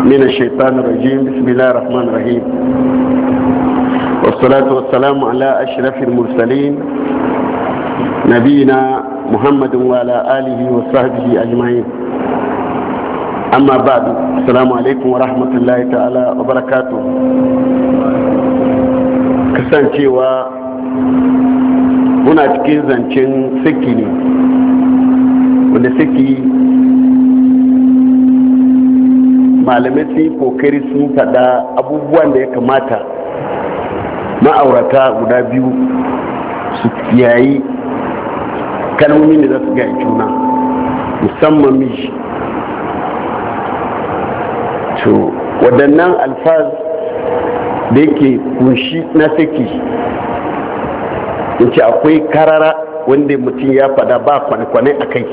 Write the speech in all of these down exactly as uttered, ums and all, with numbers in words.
من الشيطان الرجيم. بسم الله الرحمن الرحيم، والصلاة والسلام على أشرف المرسلين نبينا محمد وعلى آله وصحبه أجمعين. أما بعد، السلام عليكم ورحمة الله تعالى وبركاته. kasancewa muna cikin zancen saki ne wanda saki malamai sun kokari sun faɗa abubuwan da ya kamata ma'aurata guda biyu su yayi kalmomin da za su gaya juna, musamman miji. to waɗannan alfaz da yake kunshi na saki in ce akwai karara wanda mutum ya faɗa ba kwane-kwane a kai,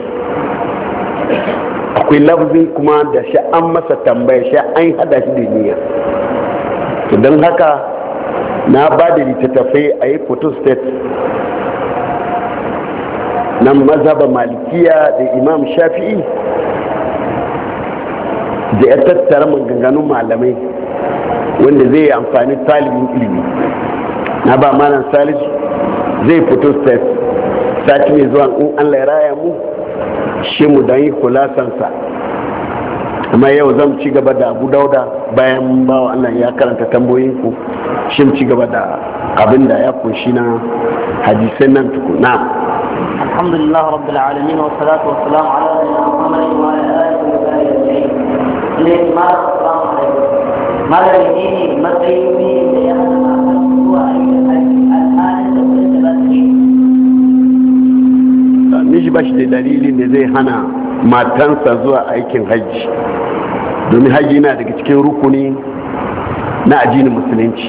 akwai lafzin kuma da shi an masa tambaya shi an hada shi da niyya. to don haka na ba da littattafai a yi photostat na mazhaba malikiya da imam shafi'i da ya tattara maganganun malamai wanda zai yi amfani talibin ilimi. na ba malam salisu zai photostat sati mai zuwa in Allah ya raya mu shi mu don yi kulasansa. amma yau zan ci gaba da abu dauda bayan bawa Allah ya karanta tambayoyinku, shi mu ci gaba da abin da ya kunshi na hadisan nan tukuna. alhamdulillah rabbil alamin wa salatu wa salam ala muhammadin wa ala alihi wa sahbihi ajma'in. Assalamu alaikum. Malam ne matsayin da ya hana matan zuwa aikin al'adar da kuma da ba su miji ba shi da dalilin da zai hana matansa zuwa aikin hajji, domin hajji na daga cikin rukuni na addinin musulunci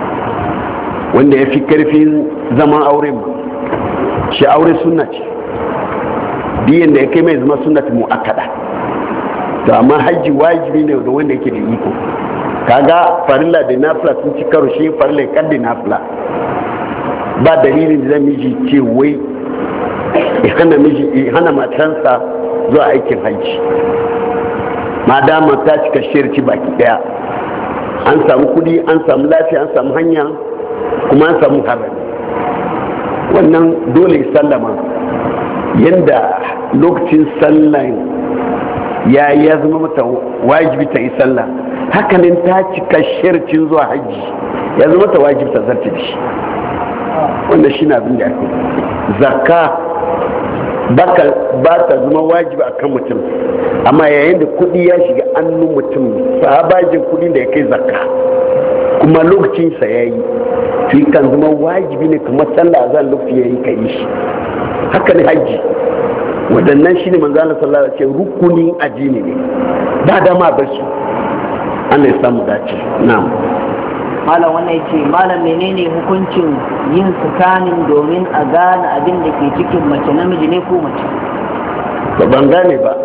wanda ya fi karfin zaman auren. shi aure sunna ce, biyan da ya kai mai zama sunnat mu'akkada. to amma hajji wajibi ne da wanda yake da iko. kaga farilla da nafila sun ci karo, shi farilla ya kaddi nafila. ba dalilin da zai miji ce wai hana miji hana matansa zuwa aikin hajji ma dama ta cika shirci baki daya. an samu kudi, an samu lafiya, an samu hanya, kuma an samu harami. wannan dole sallama yanda lokacin sallan ya ya zama mata wajibi ta yi sallah, hakanin ta cika shircin zuwa hajji ya zama mata wajibi ta zarta da shi. wannan shi na abin da ake zakka ba ta zama wajibi a kan mutum, amma yayin da kudi ya shiga annun mutum, sahabajin kudi da ya kai zakka kuma lokacinsa ya yi, to kan zama wajibi ne kuma sallah zan lokaci ya yi ka yi shi. haka ne hajji, waɗannan shi ne manzana sallah ce rukunin addini ne, ba dama ba su. ana ya samu dace. na'am. malam wannan yace malam menene hukuncin yin sakanin domin a gane abin da ke cikin mace, namiji ne ko mace? ba ban gane ba.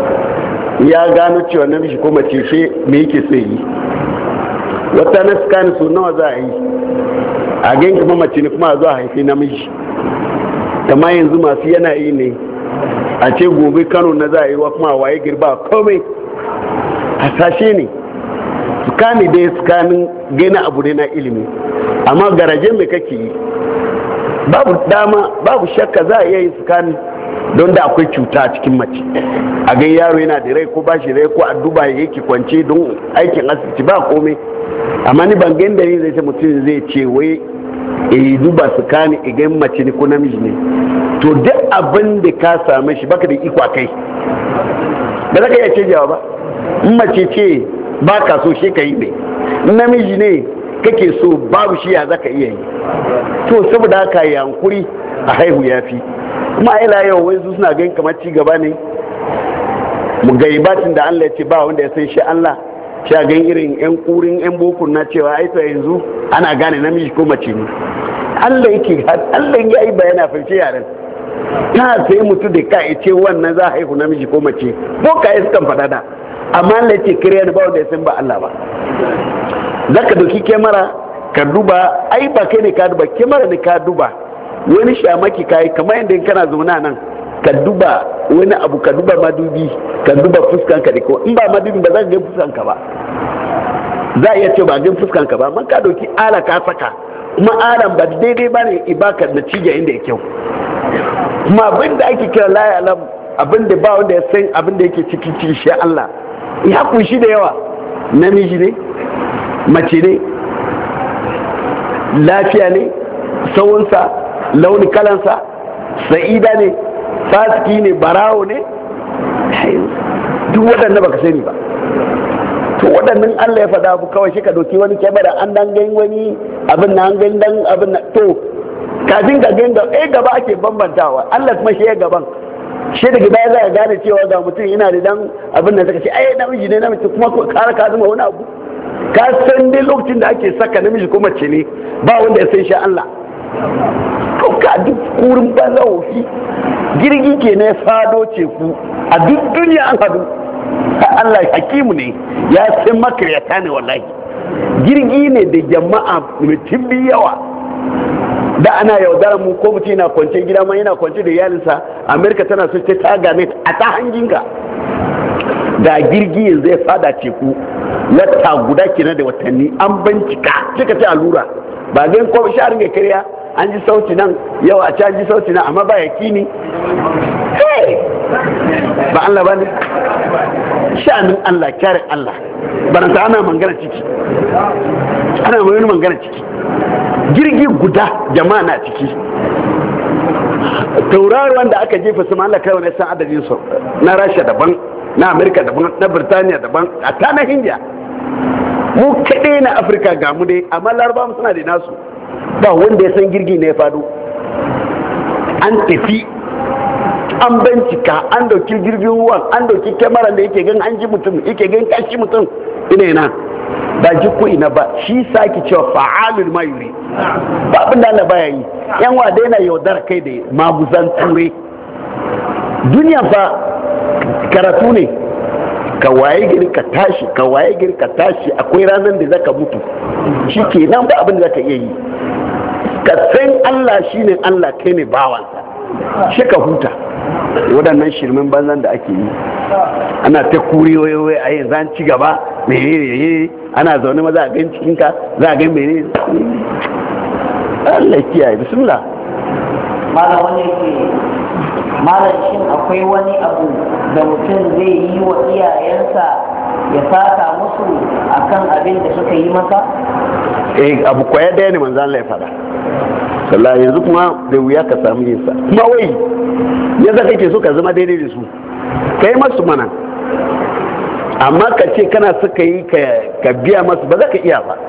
ya gano cewa namiji ko mace shi me yake so yi? wata na sakanin su nawa za a yi a gan kuma mace ne kuma a zuwa haifi namiji. amma yanzu masu yanayi ne a ce gobe Kano na za a yi wa kuma waye girba komai hasashe ne. sukani dai sukanin gina abu ne na ilimi, amma garaje mai kake yi babu dama, babu shakka za a iya yin sukani don da akwai cuta a cikin mace. a gan yaro yana da rai ko ba shi rai ko a duba ya yake kwance don aikin asibiti ba komai. amma ni ban gan dalilin zai ce mutum zai ce wai e duba sukani igan mace ne ko namiji ne. to duk abin da ka same shi baka da iko kai, ba za ka iya canjawa ba. in mace ce ba ka so shi ka yi ne, namiji ne kake so babu shi ya zaka iya yi. to saboda haka yi hankuri a haihu ya fi. kuma ila yau wai su suna ganin kamar ci gaba ne mu gaibatin da Allah ya ce ba wanda ya san shi Allah. shi a gan irin yan kurin yan bokun na cewa ai to yanzu ana gane namiji ko mace ne. Allah yake Allah ya yi bayana fice yaran ta sai mutu da ka ce wannan za a haihu namiji ko mace, ko ka yi sukan faɗa da. amma Allah ce kiriya da ba wanda ya san ba Allah ba. za ka doki kyamara ka duba, ai ba kai ne ka duba, kyamara ne ka duba, wani shamaki ka yi kamar yadda kana zauna nan ka duba wani abu, ka duba madubi, ka duba fuskanka da ko in ba madubi ba za ka ga fuskanka ba. za a iya ce ba gan fuskanka ba, man ka doki ala ka saka kuma alam ba daidai ba ne ibaka da cije inda ya kyau. Kuma abin da ake kira la alam, abin da ba wanda ya san abin da yake cikin cikin shi Allah ya kunshi da yawa, namiji ne, mace ne, lafiya ne, tsawonsa, launi kalansa, sa'ida ne, fasiki ne, barawo ne, duk waɗanda baka sani ba. To waɗannan Allah ya faɗa abu kawai shi ka doki wani kyamara an dan gani wani abin na an gani dan abin na to kafin ka gani da eh gaba ake bambantawa, Allah kuma shi ya gaban shi daga baya za ka gane cewa ga mutum yana da dan abin da zaka ce ai namiji ne namiji kuma kara ka zama wani abu. Ka san dai lokacin da ake saka namiji ko mace ne ba wanda ya san shi Allah. To ka duk kurin banza wofi jirgi ke ne fado ce ku a duk duniya an hadu. Allah hakimu ne ya san makaryata ne wallahi. Jirgi ne da jama'a mutum bi yawa da ana yaudara mu ko mutum yana kwance gida ma yana kwance da iyalinsa, Amerika tana so ta taga ne a ta hanginka da jirgi yanzu ya fada teku wata guda kenan da watanni an bincika suka ta allura ba gan ko sha ringa kariya an ji sauti nan yau a ci an ji sauti nan amma ba yakini ba Allah ba ne sha'anin Allah kyarin Allah baranta ana mangana ciki ana mai mangana ciki jirgi guda jama'a na ciki tauraruwan da aka jefa su Allah kai wani san adadin su na Rasha daban na Amerika daban na Birtaniya daban a ta na India mu kaɗai na Afirka ga mu dai amma Larabawa suna da nasu ba wanda ya san jirgi ne ya fado an tafi an bincika an dauki jirgin ruwan an dauki kyamarar da yake gan an ji mutum yake gan kashi mutum ina yana ba ji ko ina ba shi sake cewa fa'alul ma yuri ba abin da Allah baya yi yan wa daina yaudar kai da maguzan ture duniya fa karatu ne ka waye gari ka tashi ka waye gari ka tashi akwai ranar da zaka mutu shi ke nan ba abin da zaka iya yi ka san Allah shine Allah kai ne bawansa shi ka huta waɗannan shirmin banzan da ake yi ana ta kuri wayoyi a yanzu an ci gaba menene ana zaune ma za a gan cikinka za a gan menene Allah kiyaye bismillah. malam wani yake malam shin akwai wani abu da mutum zai yi wa iyayensa ya saka musu akan abin da suka yi masa? eh abu kwaya daya ne manzan Allah ya faɗa sallah yanzu kuma da wuya ka samu yin sa kuma wai yanzu kake so ka zama daidai da su kai masu mana amma ka ce kana suka yi ka biya masu ba za ka iya ba.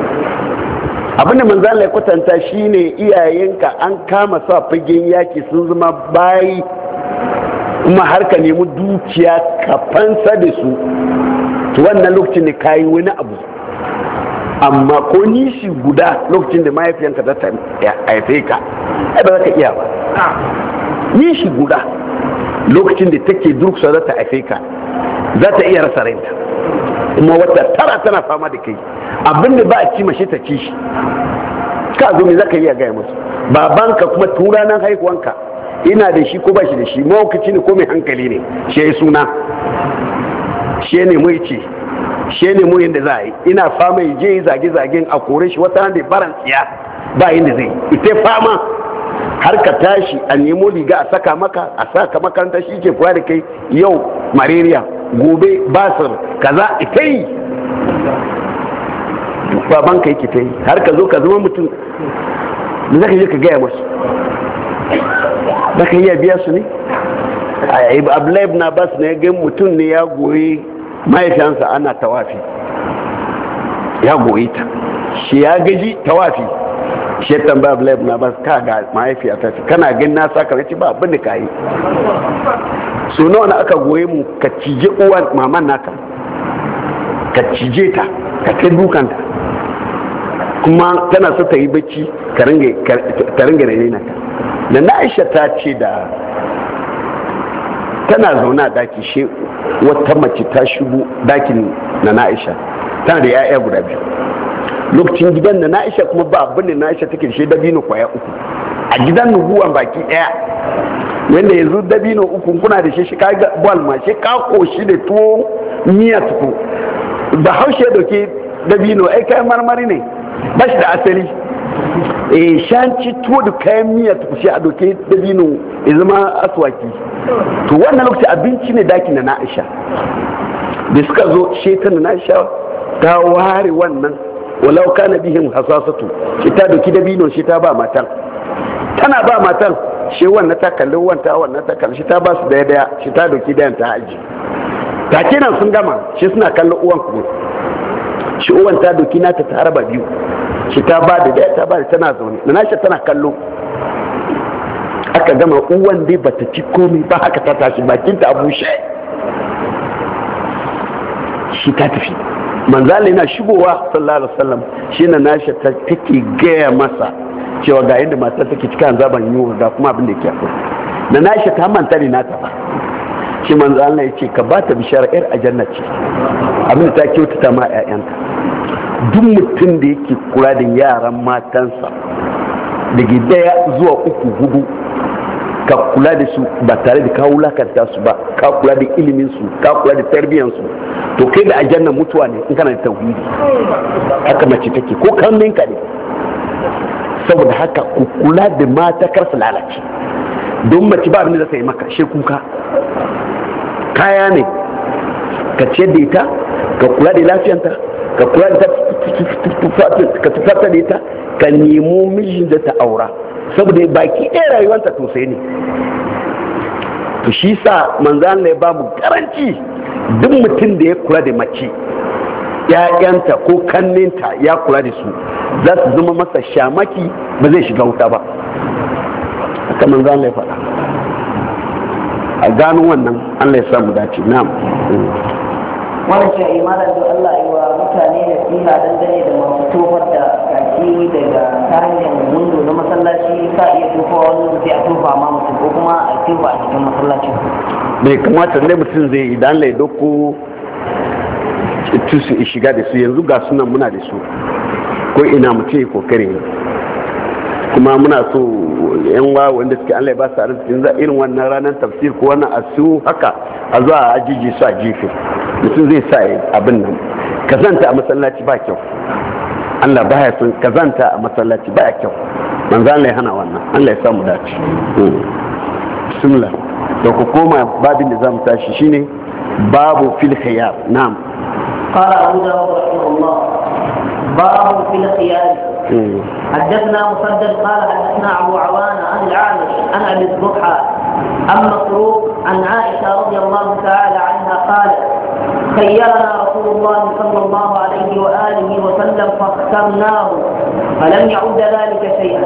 Abinda manzo Allah ya kwatanta shine iyayenka an kama sa fagen yaki sun zama bayi kuma har ka nemi dukiya ka fansa da su to wannan lokacin ne kayi wani abu. Amma ko nishi guda lokacin da mahaifiyanka za ta haife ka ai ba za ka iya ba. Nishi guda lokacin da take durkusa za ta haife ka za ta iya rasa ranta kuma wata tara tana fama da kai abinda ba a ci mashi ta ci shi ka zo me za ka iya gaya musu babanka kuma tura nan haihuwanka ina da shi ko ba shi da shi mawakaci ne ko mai hankali ne shi ya yi suna shi ne mu ce shi ne mu yadda za a yi ina fama ya je zage-zagen a kore shi wata da baran tsiya ba yadda zai ita fama har ka tashi a nemo liga a saka maka a saka makaranta shi ke kuwa da kai yau malaria gobe basir kaza ita yi baban ka yake ta yi har ka zo ka zama mutum da zaka je ka gaya masu zaka iya biya su ne Abdullahi na bas ne ga mutum ne ya goyi mahaifiyansa ana tawafi ya goyi ta shi ya gaji tawafi shi ya tambaya Abdullahi na bas ka ga mahaifiya ta ce kana gani na saka ce ba abin da ka yi so nawa na aka goye mu ka cije uwan maman naka ka cije ta ka kai dukanta kuma tana so ta yi bacci ka ringa rene naka da na aisha ta ce da tana zaune a daki she wata mace ta shigo dakin na na aisha tana da ya'ya guda biyu lokacin gidan da na aisha kuma ba abin da na aisha take she dabino kwaya uku a gidan nubuwan baki daya wanda yanzu dabino uku kuna da shi shi ka ga bol ma shi ka koshi da tuwo miya tuko ba haushe ya doke dabino ai kayan marmari ne ba shi da asali eh shanci tuwo da kayan miya tukushe a doke dabino ya zama aswaki to wannan lokaci abinci ne daki na Aisha da suka zo shetan na Aisha ta ware wannan walau kana bihim hasasatu shi ta doki dabino shi ta ba matan tana ba matan shi wannan ta kalli wanta wannan ta kalli shi ta ba su daya daya shi ta doki dayan ta aji ta kenan sun gama shi suna kallon uwan ku shi uwan ta doki nata ta harba biyu shi ta ba da daya ta ba da tana zaune na nashi tana kallo aka gama uwan dai bata ci komai ba haka ta tashi bakinta a bushe shi ta tafi manzala yana shigowa sallallahu alaihi wasallam shi na nashi ta take gaya masa cewa ga yadda mata take cikin zaban yiwu ga kuma abin da ke akwai na nashi ta manta ne nata ba shi manzala ya ce ka ba ta bishara yar aljanna ce abin da ta kyautata ma ƴaƴanta duk mutum da yake kula da yaran matansa daga daya zuwa uku hudu ka kula da su ba tare da ka wulakanta su ba ka kula da ilimin su ka kula da tarbiyyar su to kai da aljanna mutuwa ne in kana da tauhidi haka mace take ko kannin ka ne saboda haka ku kula da mata kar su lalace don mace ba abin da zai maka she kuka kaya ne ka ciyar da ita ka kula da lafiyanta ka kula da ka tufata da ita ka nemo mijin da ta aura saboda baki ɗaya rayuwanta tosai ne to shi sa manzan ya ba mu garanci duk mutum da ya kula da mace ya'yanta ko kanninta ya kula da su za su zama masa shamaki ba zai shiga wuta ba haka manzan ya faɗa a gano wannan Allah ya samu dace na'am wannan ce imanar da Allah yi wa mutane da fiha dangane da masu tofar da kaki daga ta hanyar windo na masallaci ka iya tofa wani sai a tofa ma mutum ko kuma a tofa a cikin masallaci bai kamata ne mutum zai idan lai doko su shiga da su yanzu ga sunan muna da su ko ina mutum ya kokare kuma muna so yan wa wanda suke Allah ya ba su arzikin za irin wannan ranar tafsir ko wannan asu haka a zuwa a ajiji su a jefe mutum zai sa abin nan kazanta a masallaci ba kyau Allah ba ya son kazanta a masallaci ba ya kyau manzo Allah ya hana wannan Allah ya samu dace bismillah da ku koma babin da zamu tashi shine babu fil khiyar na'am qala abu dawud rahimahullah babu fil khiyar حدثنا مسدد قال حدثنا ابو عوانه عن العامش عن ابي الضحى عن مسروق عن عائشه رضي الله تعالى عنها قالت خيرنا رسول الله صلى الله عليه واله وسلم فاخترناه فلم يعد ذلك شيئا.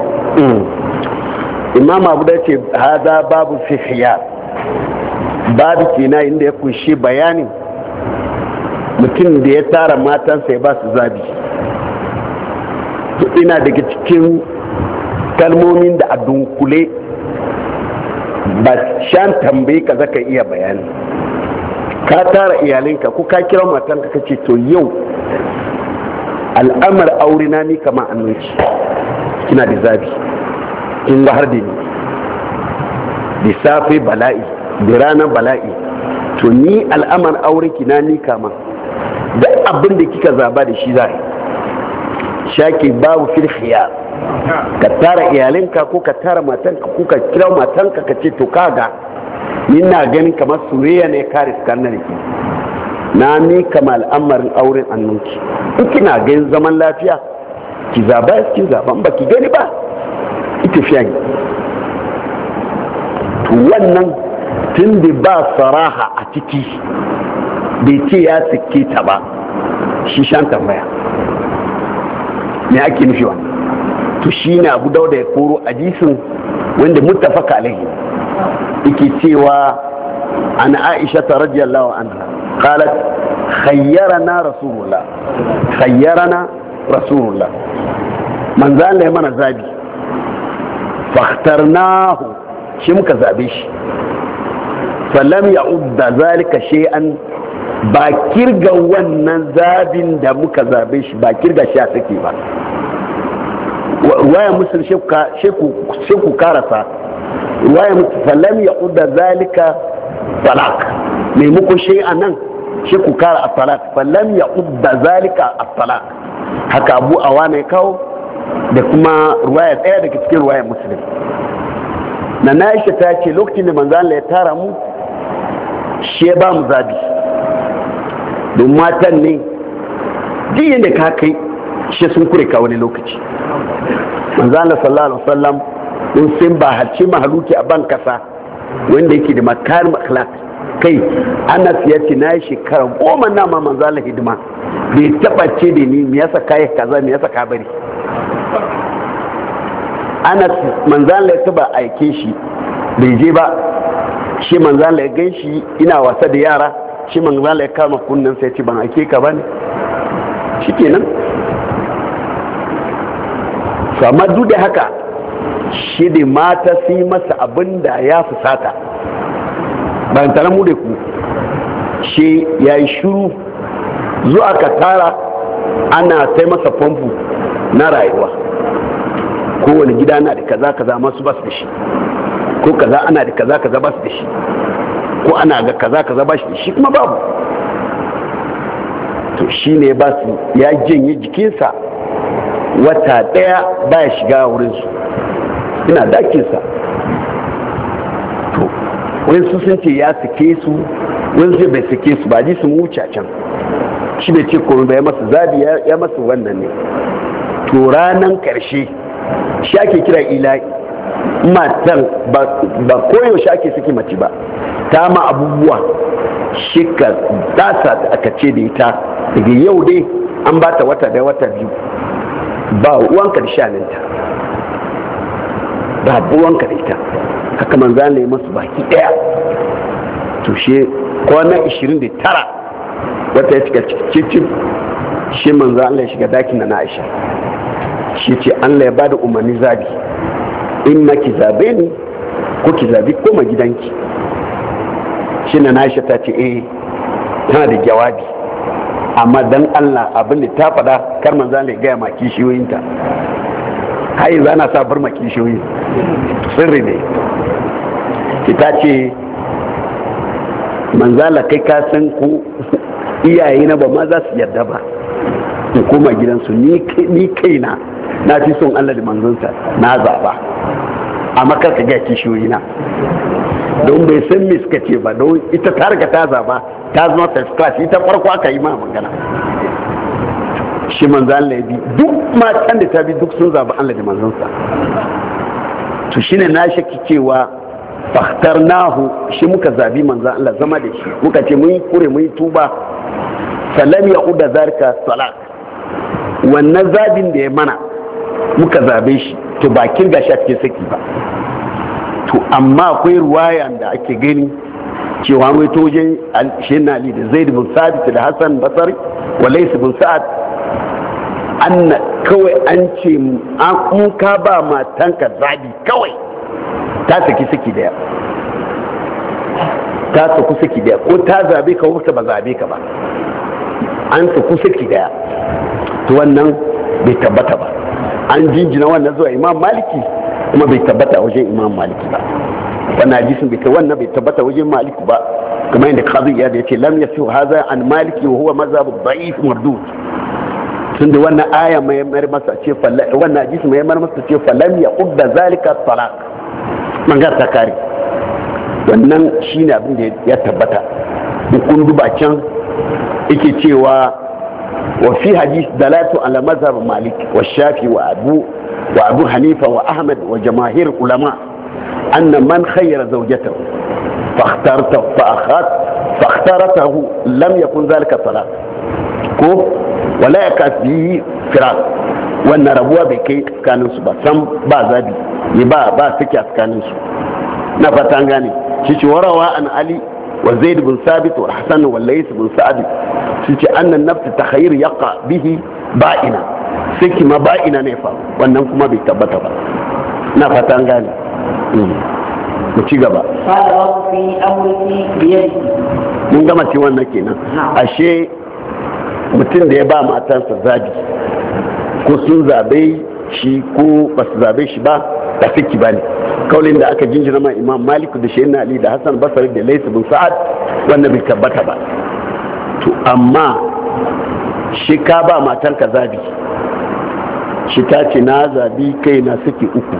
امام ابو داود هذا باب في خيار babu kenan inda ya kunshi bayani mutum da ya tara matansa ya ba su zabi ina daga cikin kalmomin da a dunkule ba shan tambayi ka zaka iya bayani ka tara iyalinka ko ka kira matanka ka ce to yau al'amar aure na ni kama annunci kina da zabi kin ga har da ni da safe bala'i da ranar bala'i to ni al'amar aure ki na ni kama da abin da kika zaba da shi zai shaki babu fil khiyar ka tara iyalinka ko ka tara matanka ko ka kira matanka ka ce to kaga ni na ganin kamar soyayya ne kare tsakanin ki na mi kama al'amarin auren annunki in kina ganin zaman lafiya ki zaba ki zaba ba ki gani ba ita fiya to wannan tun da ba saraha a ciki bai ce ya sike ta ba shi shan tambaya me ake nufi wannan to shi ne abu dauda ya koro hadisin wanda muttafaka alaihi yake cewa an aisha ta radiyallahu anha qalat khayyarana rasulullah khayyarana rasulullah manzo Allah ya mana zabi fakhtarnahu shi muka zabe shi falam ya'udda zalika shay'an ba kirga wannan zabin da muka zabe shi ba kirga shi a sake ba ruwaya musul sheku karasa ruwaya musul falam ya'udda zalika talak maimako shay'an nan shi ku kara at-talaq fa lam ya'udda zalika at-talaq haka Abu Awana ya kawo da kuma ruwaya daya daga cikin ruwayar Muslim. na Aisha ta ce lokacin da manzo Allah ya tara mu shi ya ba mu zabi don matan ne diyin da ka kai shi sun kure ka wani lokaci. manzo Allah sallallahu alaihi wasallam don sun ba harci mahaluki a ban kasa wanda yake da makarim akhlaq kai Anas ya ce na yi shekara goma na ma manzo Allah hidima bai taba ce da ni me yasa kai kaza me yasa ka bari. Anas manzo Allah ya taba aike shi bai je ba shi manzo Allah ya ganshi ina wasa da yara shi manzo Allah ya kama kunnan sai ya ce ban aike ka bane shikenan. to amma duk da haka shi da mata su yi masa abin da ya fusata bayan tare mu da ku shi ya yi shuru zuwa ka tara ana sai masa famfo na rayuwa kowane gida na da kaza kaza masu basu da shi ko kaza ana da kaza kaza basu da shi ko ana ga kaza kaza basu da shi kuma babu. to shi ne ba su ya janye jikinsa wata daya baya shiga wurinsu ina dakinsa. to wani su sun ce ya sake su wani sai bai sake su ba ji su wuce can shi bai ce komai ba ya masa zabi ya masa wannan ne. to ranan karshe shi ake kira ila'i matan ba koyaushe ake saki mace ba ta ma abubuwa shi ka tasa aka ce da ita daga yau dai an ba ta wata da wata biyu ba uwanka da shaninta ba uwanka da ita haka manzan ne masu baki daya. to shi kwana ishirin da tara wata ya cika cikin shi manzan Allah ya shiga dakin na Aisha shi ce Allah ya bada umarni zabi in ma ki zabe ni ko ki zabi koma gidanki. shi na Aisha ta ce eh tana da jawabi amma dan Allah abin da ta faɗa kar manzo Allah ya gaya ma kishiyoyinta hai zana sa bar ma kishiyoyi sirri ne ki ta ce manzo Allah kai ka san ko iyaye na ba ma za su yarda ba in koma gidansu ni kaina na fi son Allah da manzonsa na zaba amma kar ka ga kishiyoyi na don bai san me suka ce ba don ita ta riga ta zaba ta zama first class ita farko aka yi ma magana. shi manzo Allah ya bi duk matan da ta bi duk sun zaba Allah da manzonsa. to shine na shaki cewa fakhtarnahu shi muka zabi manzo Allah zama da shi muka ce mun kure mun tuba salam ya uda zarka salat wannan zabin da ya mana muka zabe shi to ba kirga shi ake saki ba. to amma akwai ruwaya da ake gani cewa mai tojin shehin Ali da Zaid bin Sabit da Hassan Basri wa Lays bin Sa'ad anna kawai an ce an kun ka ba matanka zabi kawai ta saki saki daya ta saku saki daya ko ta zabe ka ko ba zabe ka ba an saku saki daya to wannan bai tabbata ba. an jinjina wannan zuwa Imam Maliki kuma bai tabbata wajen Imam Maliki ba. wannan hadisin bai kai wannan bai tabbata wajen Maliki ba kuma inda Qadi ya ce lam yasu hadha an Maliki wa huwa mazhab da'if mardud. tunda wannan aya mai mai masa ce wannan hadisi mai mai masa ce falam ya udda zalika talaq manga ta kare wannan shine abin da ya tabbata. kun duba can yake cewa wa fi hadith dalatu ala mazhab Malik wa Shafi wa Abu wa Abu Hanifa wa Ahmad wa jamaahir ulama anna man khayyara zawjatahu fakhtarta fa akhat fakhtaratahu lam yakun zalika talaq ko wala yakasi firaq wannan rabuwa bai kai tsakanin su ba san ba zabi ne ba ba suke a tsakanin su na fatan gane shi ce warawa an Ali wa Zaid bin Sabit wa Hasan wa Lays bin Sa'd shi ce annan nafs takhayyur yaqa bihi ba'ina saki ma ba'ina ne fa wannan kuma bai tabbata ba na fatan gane mu ci gaba mun gama ci wannan kenan ashe mutum da ya ba matansa zabi ko sun zabe shi ko ba su zabe shi ba da saki ba ne kaulin da aka jinjina ma Imam Malik da Shehin Ali da Hassan Basri da Lays bin Sa'ad wannan bai tabbata ba to amma shi ka ba matanka zabi, shi ta ce na zabi kai na saki uku,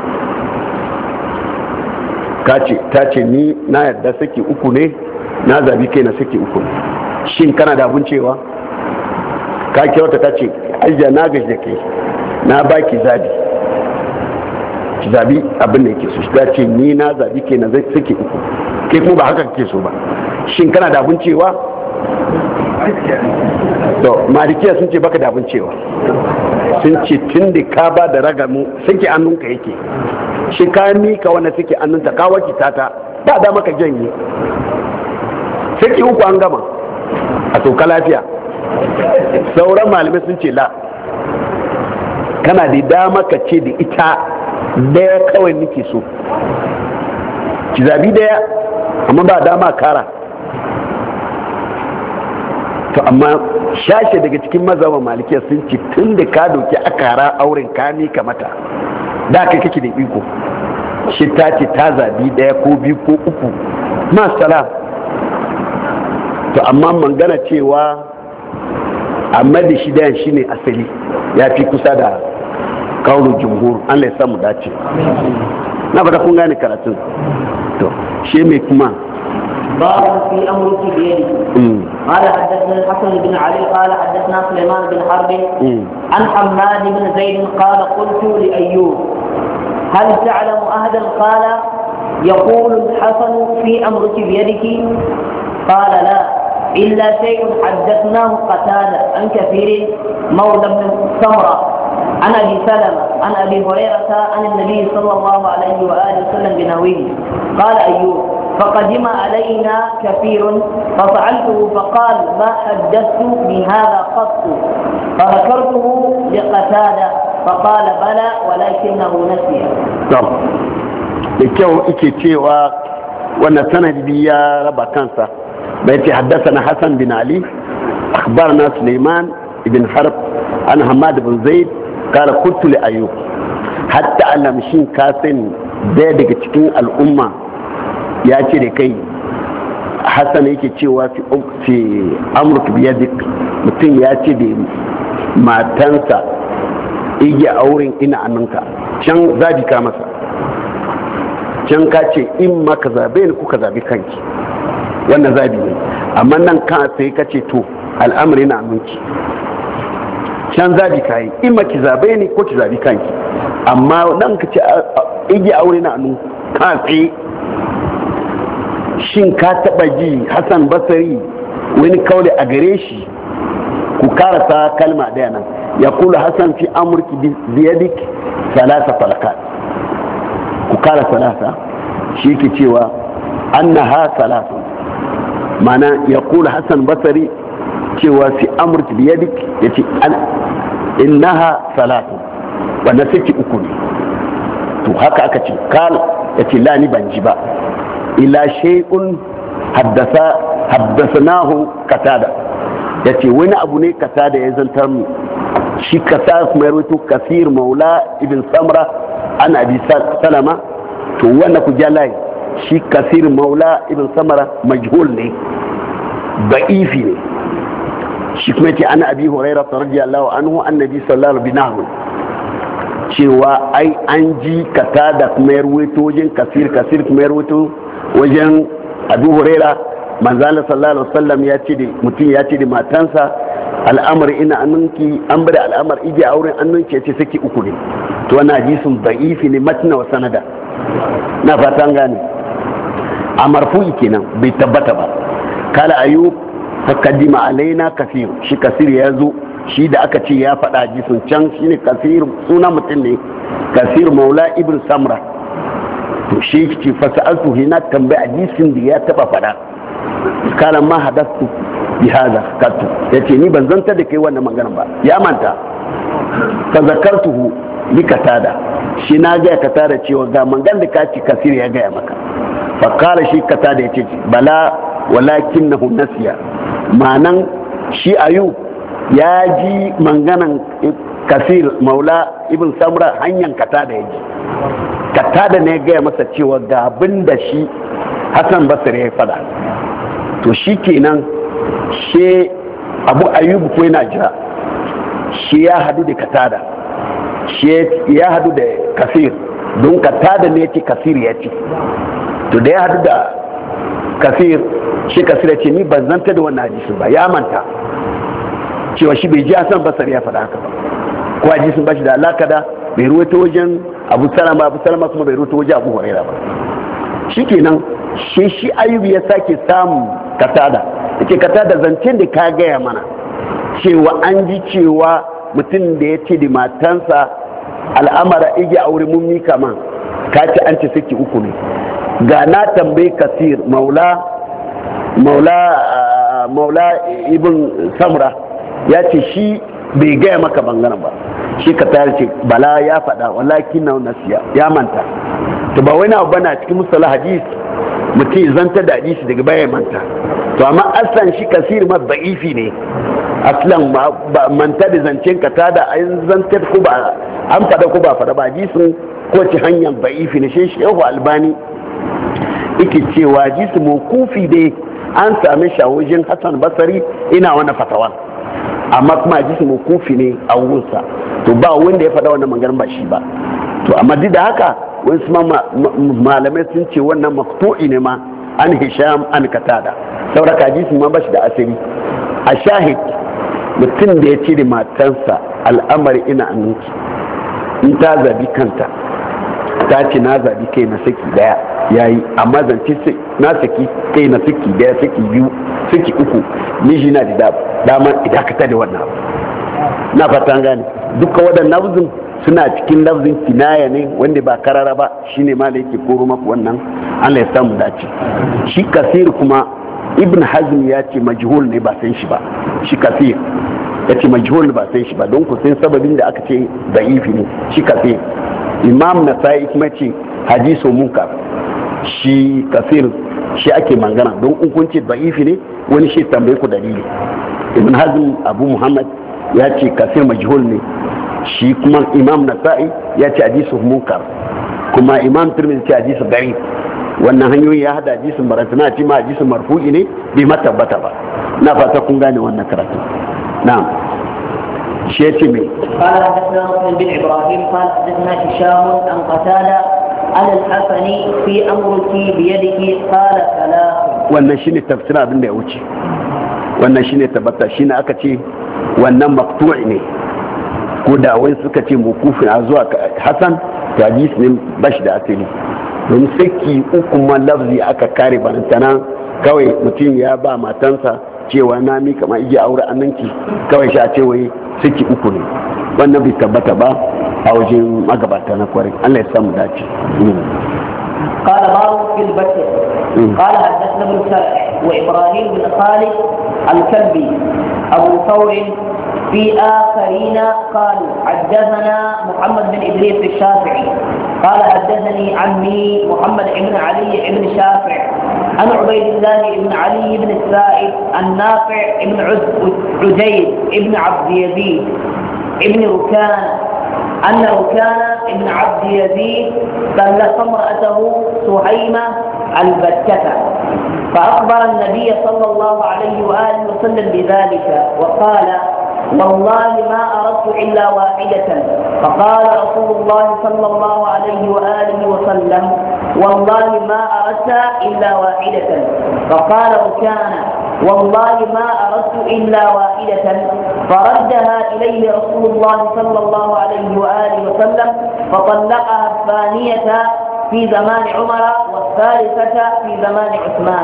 ta ce ni na yarda saki uku ne, na zabi kai na saki uku ne, shin kana da abun cewa? Ka kyauta ta ce ajiya na gaji da kai, na baki zabi, ki zabi abin da yake so, shi ta ce ni na zabi kai na saki uku, kai kuma ba haka kake so ba, shin kana da abun cewa? To malikiya sun ce baka da abin cewa, sun ce tun da ka ba da ragamu suke annunka yake, shi ka mika wanda suke annunta ka wakita ta ba da maka janye, suke uku an gama a sauka lafiya. Sauran malamai sun ce la, kana da dama ka ce da ita daya kawai nake so, ki zabi daya amma ba dama kara. To amma shashe daga cikin mazhaban malikiya sun ce tun da ka doki akara auren ka mika mata da kai kake da iko, shi ta ce ta zabi daya ko biyu ko uku masala. To amma mangana cewa amma da shi dayan shine asali ya fi kusa da kaulun jumhur, an lai samu dace. Na fata kun gane karatun. To shi mai kuma باب في أمرك بيده. قال حدثنا الحسن بن علي قال حدثنا سليمان بن حرب عن حماد بن زيد قال قلت لأيوب هل تعلم أهدا؟ قال يقول الحسن في أمرك بيدك؟ قال لا إلا شيء حدثناه قتادة عن كثير مولى بن سمرة عن أبي سلمة عن أبي هريرة عن النبي صلى الله عليه وآله وسلم بنحوه. قال أيوب فقدم علينا كثير ففعلته فقال ما حدثت بهذا قط، فذكرته لقتادة فقال بلى ولكنه نسي. نعم. لكيو إكي تيوا وانا سند بيا ربا كانسا بيتي حدثنا حسن بن علي أخبرنا سليمان بن حرب عن حماد بن زيد قال قلت لأيوب حتى أنا مشين كاسن ديدك تكين الأمة ya ce da kai hassan yake cewa fi amurka biyadik, mutum ya ce da matansa igiya auren ina annunka, can zabi ka masa, can ka ce in maka zabe ni kuka zabi kanki, wannan zabi ne, amma nan ka sai ka ce to al'amari na annunki, can zabi ka yi in maki zabe ni ko ki zabi kanki, amma nan ka ce igiya aure na annunka ka sai. Shin ka taba ji Hassan Basri wani kauli a gare shi? Ku karasa kalma daya nan, ya kula Hassan fi amurki biyadik salasa falakat, ku kara salasa, shi ke cewa annaha salasa, mana ya kula Hassan Basri cewa fi amurki biyadik ya ce innaha salasa, wanda suke uku ne. To haka aka ce kal ya ce la ni ban ji ba, ila shay'un haddasa haddasanahu katada, yace wani abu ne katada ya zantar mu, shi katada kuma ya rawaito kasir maula ibn samra an abi salama. To wannan ku jalai shi kasir maula ibn samra majhul ne, da'ifi ne, shi kuma yace ana abi hurairah radiyallahu anhu annabi sallallahu alaihi wasallam cewa ai an ji katada kuma ya rawaito wajen kasir kasir kuma ya rawaito wajen abu huraira, manzana sallallahu alaihi wasallam ya ce da mutum ya ce da matansa al'amari ina annunki, an bada al'amar ije auren annunki ya ce saki uku ne. To wannan hadisin da'ifi ne matna wa sanada, na fata an gane, a marfu'i kenan bai tabbata ba. Kala ayub faqaddima alaina kasir, shi kasir ya zo, shi da aka ce ya faɗa hadisin can shine kasir, suna mutum ne kasir maula ibn samra. To shi ce fasa'altu hina tambaya hadisin da ya taba fada, kala ma hadastu bi hada katu, yace ni ban zanta da kai wannan magana ba, ya manta. Fa zakartuhu li katada, shi na ga katada cewa ga mangan da ka ci kasir ya ga maka. Fa kala shi katada yace bala walakinahu nasiya, manan shi ayu ya ji manganan kasir maula ibn samra hanyar katada ya ji, katada ne gaya masa cewa ga abin da shi Hassan Basri ya fada. To shi kenan she abu ayyubu ko yana jira shi ya hadu da katada shi ya hadu da kasir don katada ne ce kasir ya ce to da ya hadu da kasir shi kasir ya ce ni ban zanta da wannan hadisin ba ya manta cewa shi bai ji Hassan Basri ya faɗa haka ba ko hadisin ba shi da alaka da bai ruwaito wajen Abu Salama Abu Salama kuma bai ruwaito wajen Abu Hurairah ba shikenan shi shi ayyubu ya sake samun katada yake katada zancen da ka gaya mana cewa an ji cewa mutum da ya ce da matansa al'amara igi aure mun mika man ka ce an ce saki uku ne ga na tambayi kasir maula maula maula ibn samra ya ce shi bai gaya maka bangaren ba shi ka tare ce bala ya faɗa walakin na nasiya ya manta to ba wani abu bana cikin musala hadis mutum zanta da hadisi daga baya manta to amma aslan shi kasir ma da'ifi ne aslan ba manta da zancen ka ta da an zanta ko ba an faɗa ko ba faɗa ba hadisin ko ci hanyar da'ifi ne shi shehu albani yake cewa hadisi mawkufi dai an sami shawujin Hassan Basri ina wani fatawa amma kuma hadisi mawkufi ne a wurinsa to ba wanda ya faɗa wannan maganar ba shi ba to amma duk da haka wasu malamai sun ce wannan maktu'i ne ma an hisham an katada saboda hadisi ma bashi da asiri a shahid mutum da ya ce da matansa al'amari ina aminci in ta zabi kanta ta ce na zabi kai na saki daya yayi amma zance na saki kai na saki daya saki biyu saki uku miji na da dama idakata da wannan abu na fata gane duka waɗannan lafzin suna cikin lafzin kinaya ne wanda ba karara ba shine ma da yake koro maku wannan Allah ya samu dace shi kasir kuma ibn hazm ya ce majhul ne ba san shi ba shi kasir ya ce majhul ba san shi ba don ku san sababin da aka ce da'ifi ne shi kasir imam nasa'i kuma ce hadisu munkar shi kasir shi ake magana don in kun ce da'ifi ne wani shi tambaye ku dalili ibn hazm abu muhammad ya ce kasir majhul ne shi kuma imam nasa'i ya ce hadisu munkar kuma imam tirmidhi ce hadisu gari wannan hanyoyi ya hada hadisin marantana ce ma hadisin marfu'i ne bai matabbata ba na fata kun gane wannan karatu na'am shi ya ce mai قال حدثنا مسلم بن ابراهيم قال حدثنا هشام عن قتاده على الحسن في امرك بيدك قال ثلاث wannan shine tafsira abin da ya wuce wannan shine tabbata shine aka ce wannan maqtu'i ne ko da wani suka ce mukufin a zuwa hasan to hadis ne bashi da asali don saki uku ma lafzi aka kare barantana kawai mutum ya ba matansa cewa na mi kama iya aure annanki kawai sha ce wai saki uku ne wannan bai tabbata ba a wajen magabata na kwarai Allah ya samu dace قال باب في البشر قال حدثنا ابن سرح وابراهيم بن خالد الكلبي ابو ثور في آخرين قالوا حدثنا محمد بن إدريس الشافعي قال حدثني عمي محمد بن علي بن شافع عن عبيد الله بن علي بن السائب النافع بن عجيد بن عبد يزيد بن ركان أن ركان بن عبد يزيد طلق امرأته سهيمة البتة فأخبر النبي صلى الله عليه وآله وسلم بذلك وقال والله ما أردت إلا واحدة فقال رسول الله صلى الله عليه وآله وسلم والله ما أردت إلا واحدة فقال ركان والله ما أردت إلا واحدة فردها إليه رسول الله صلى الله عليه وآله وسلم فطلقها الثانية في زمان عمر والثالثة في زمان عثمان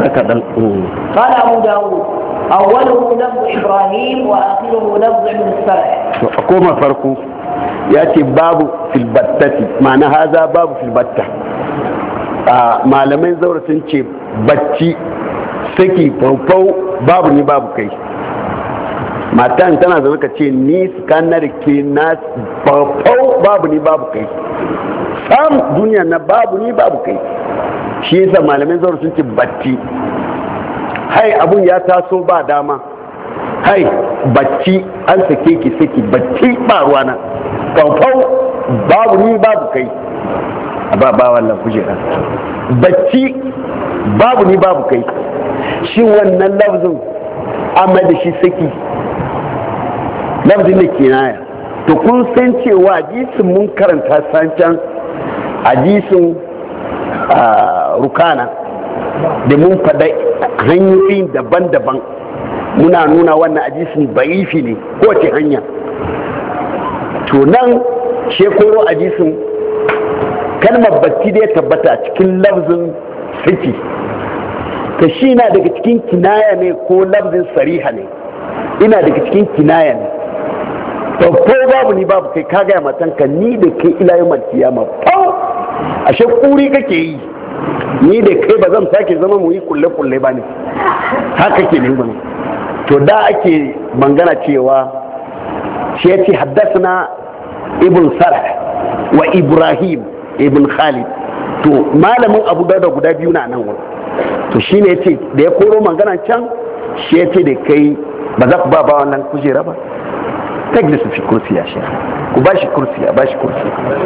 قال أبو داود أوله لفظ إبراهيم وآخره لفظ ابن السرح أقوم فرقه يأتي باب في البتة معنى هذا باب في البتة آه ما لم يزور سنشي بتي سكي فوفو باب ني باب كي matan tana zama ka ce ni kanar ke na fafau babu ni babu kai sam duniya na babu ni babu kai shi yasa malamai zaura sun ce batti hai abun ya taso ba dama hai bacci an sake ki saki bacci ba ruwana fafau babu ni babu kai ba ba wallan kujera bacci babu ni babu kai shi wannan lafzin amma da shi saki lafzin da kinaya. To kun san cewa hadisin mun karanta sancan hadisin rukana da mun faɗa hanyoyi daban-daban muna nuna wannan hadisin ba'ifi ne kowace hanya. To nan shekoro hadisin kalmar batti da ya tabbata cikin lafzin saki ta shi na daga cikin kinaya ne ko lafzin sariha ne, ina daga cikin kinaya ne. To ko babu ni babu kai ka gaya matanka ni da kai ila yau malkiyama fau ashe kuri kake yi, ni da kai ba zan sake zama mu yi kulle-kulle ba ne, haka ke ne ba. To da ake mangana cewa shi ya ce haddasa ibn sarh wa ibrahim ibn khalid. To malamin abu da guda biyu na nan wurin. To shi ne ya ce da ya koro mangana can shi ya ce da kai ba za ku ba ba wannan kujera ba, tajlisu fi kursi ya shekha, ku ba shi kursi, a ba shi kursi.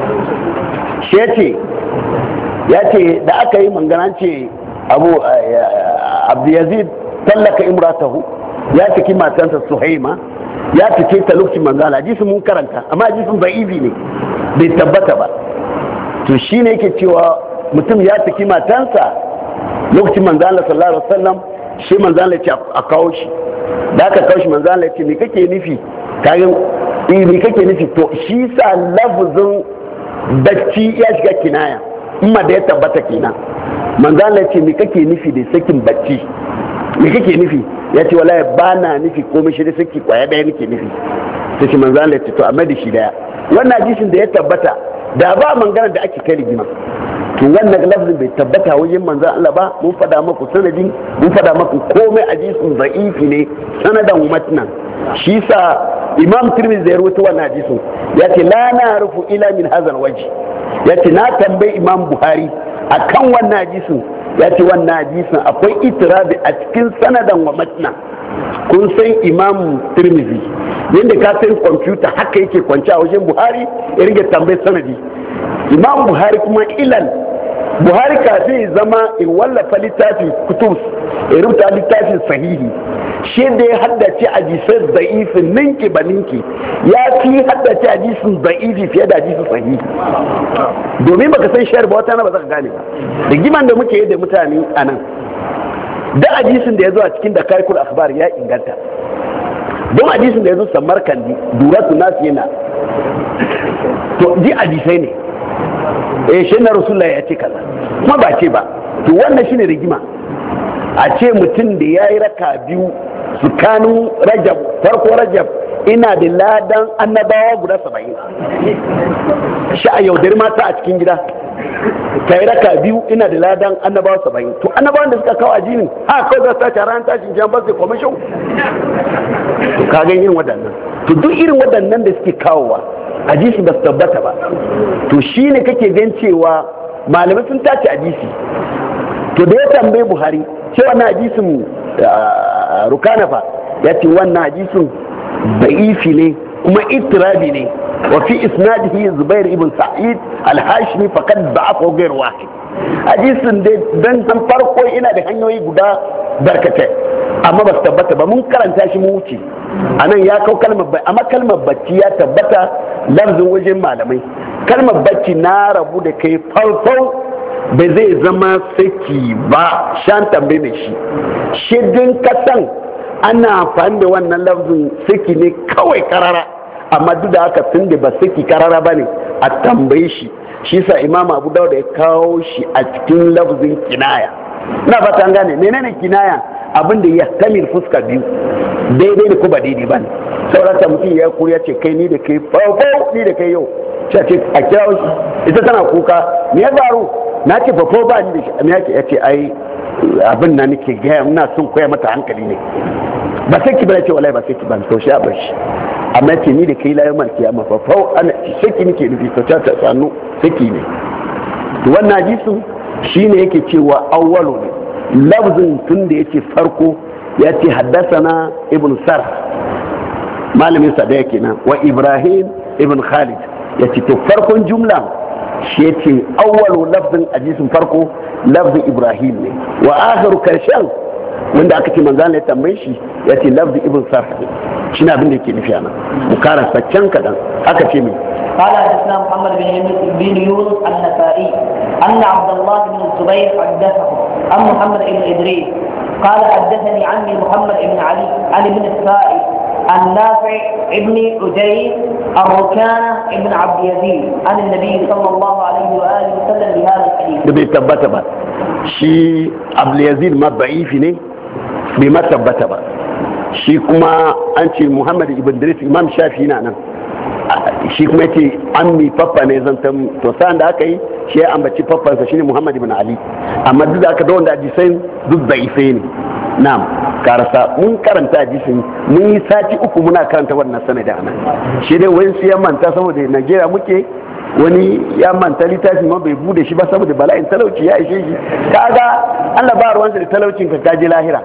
Shi ya ce ya ce da aka yi mangana ce abu abu yazid tallaka imratahu, ya ciki matansa suhaima, ya cike ta lokacin manzala. hadisin mun karanta amma hadisin da'ifi ne bai tabbata ba. To shi ne yake cewa mutum ya ciki matansa lokacin manzala sallallahu alaihi wasallam, shi manzala ya ce a kawo shi, da aka kawo shi manzala ya ce me kake nufi kayan me kake nufi. To shi sa lafzin bacci ya shiga kinaya imma da ya tabbata kenan. manzala ya ce me kake nufi da sakin bacci, me kake nufi? Ya ce wallahi ba na nufi komai shi da saki kwaya daya nake nufi. sai shi manzala ya ce to amma da shi daya. wannan hadisin da ya tabbata da ba mangana da ake kai rigima. To wannan lafzin bai tabbata wajen manzan Allah ba, mun fada maku sanadin, mun fada maku komai hadisin da'ifi ne sanadan matnan. shi sa imam tirmidhi da ya rawaito wannan hadisin ya ce la na'rifu ila min hadha alwajh. ya ce na tambayi imam buhari akan wannan hadisin, ya ce wannan hadisin akwai itirabi a cikin sanadan wa matna. kun san imam tirmidhi yadda ka san kwamfuta haka yake kwanci a wajen buhari ya rige tambayi sanadi. imam buhari kuma ilal buhari kafin zama in wallafa littafin kutub ya rubuta littafin sahihi, shi da ya haddace hadisan da'ifin ninki ba ninki, ya fi haddace hadisin da'ifi fiye da hadisin sahihi. domin baka san shari'a ba wata na ba za ka gane ba. da giman da muke yi da mutane a nan, da hadisin da ya zo a cikin da kaikul akhbar ya inganta, don hadisin da ya zo samarkandi duratu nasu yana to ji hadisai ne, eh shi na rasulullah ya ce kaza kuma ba ce ba. to wannan shine rigima, a ce mutum da ya yi raka biyu tsakanin rajab farko rajab ina da ladan annabawa guda saba'in. shi a yaudari mata a cikin gida ka yi raka biyu ina da ladan annabawa saba'in. to annabawan da suka kawo a jini ha kawai za su tashi ran tashin jan basu commission. to ka gan irin waɗannan, to duk irin waɗannan da suke kawowa hadisi ba su tabbata ba. to shi ne kake gan cewa malamai sun tace hadisi. to da ya tambaye buhari cewa na hadisin rukana fa, ya ce wannan hadisin da'ifi ne kuma itirabi ne, wa fi isnadihi zubair ibn sa'id al-hashimi faqad da'afa ghayr wahid. hadisin dai dan san farko ina da hanyoyi guda barkatai amma ba su tabbata ba, mun karanta shi mu wuce anan. ya kau kalmar bai, amma kalmar bacci ya tabbata lafzin wajen malamai. kalmar bacci na rabu da kai farko bai zai zama saki ba, shan tambaye mai shi shidin kasan ana amfani da wannan lafzin saki ne kawai karara, amma duk da haka tun da ba saki karara ba ne a tambaye shi. shi sa imam abu dawud ya kawo shi a cikin lafzin kinaya. na fata an gane menene kinaya? abin da ya tamil fuska biyu, daidai da ko ba daidai ba ne. saurata mutum ya kuri ya ce kai ni da kai farko ni da kai yau, shi ce a kira shi, ita tana kuka me ya faru, na ce fafo ba ni da shi, me ya ce ai abin na nake gaya ina son koya mata hankali ne, ba sai ki bane ce wallahi ba sai ki ban to shi a bar shi. amma ce ni da kai la yamal kiyama fafo ana saki nake nufi to ta tsanu saki ne. to wannan hadisin shine yake cewa awwalu ne lafzin tun da yake farko ya ce haddasana ibn sar malamin sa da yake nan wa ibrahim ibn khalid ya ce to farkon jumla shi ya ce awwalu lafzin hadisin farko lafzin ibrahim ne wa akhiru karshen wanda aka ce manzan ya tambaye shi ya ce lafzi ibn sarh shi na abin da yake nufi ana mu karanta can kadan aka ce mai قال حدثنا محمد بن بن يونس النسائي ان عبد الله بن الزبير حدثه عن محمد بن ادريس قال حدثني عمي محمد بن علي عن ابن السائب عن نافع ابن عجير الركانة ابن عبد يزيد عن النبي صلى الله عليه وآله وسلم بهذا الحديث. ده بيتثبت بقى شي عبد يزيد ما ضعيف ne bai ma tabbata ba shi kuma an ce Muhammad ibn Idris Imam Shafi na nan shi kuma yace ammi papa ne zantan to sa'an da aka yi shi ya ambaci papansa shine Muhammad ibn Ali amma duk da aka da wanda hadisin duk da'ife ne na'am karasa mun karanta hadisin mun yi sati uku muna karanta wannan sanadi anan shi dai wani sai ya manta saboda Najeriya muke wani ya manta littafi ma bai bude shi ba saboda bala'in talauci ya ishe shi kaga Allah ba ruwansa da talaucin ka kaji lahira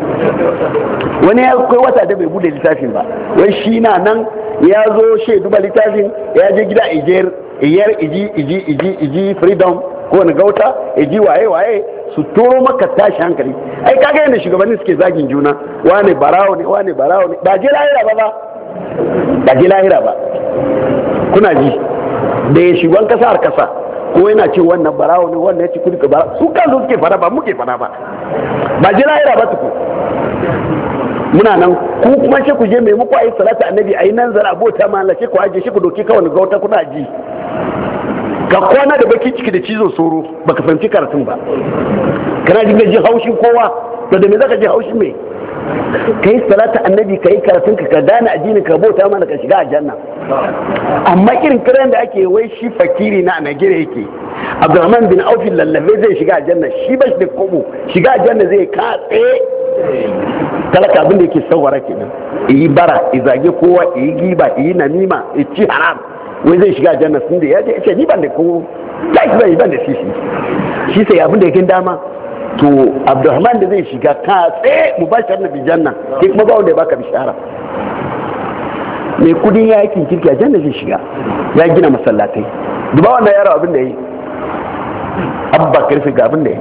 wani ya kai wata da bai bude littafin ba wai shi na nan ya zo shi duba littafin ya je gida ijiyar ijiyar iji iji iji iji freedom ko na gauta iji waye waye su turo maka tashi hankali ai kaga yadda shugabanni suke zagin juna wane barawo ne wane barawo ne ba je lahira ba ba ba je lahira ba kuna ji da ya shugaban kasa har kasa ko yana ce wannan barawo ne wannan ya ci kudi ba su kansu suke fada ba muke fada ba ba je lahira ba tuku muna nan ku kuma ce ku je mai muku ayi salatu annabi ayi nan zara abota ma Allah ce ku aje shi ku doki kawai ga wata kuna ji ka kwana da baki ciki da cizon soro baka fahimci karatun ba kana jin jin haushin kowa to da me zaka ji haushin me kai salatu annabi kai karatun ka ka gane addinin ka bauta mana ka shiga aljanna amma irin kiran da ake wai shi fakiri na Najeriya yake Abdurrahman bin Auf lallabe zai shiga aljanna shi ba shi da kobo shiga aljanna zai ka tsaye talaka abin da yake sawara kenan yi bara izage kowa yi giba yi namima yi ci haram wai zai shiga aljanna sun da ya ce ni ban da kowa ya shi bai ban da shi shi sai abin da yake dama to Abdurrahman da zai shiga ka tsaye mubashar na bijanna kai kuma ba wanda ya baka bishara mai kudin yakin kirki a janna zai shiga ya gina masallatai duba wannan yaro abin da yi abba karfi ga abin da yi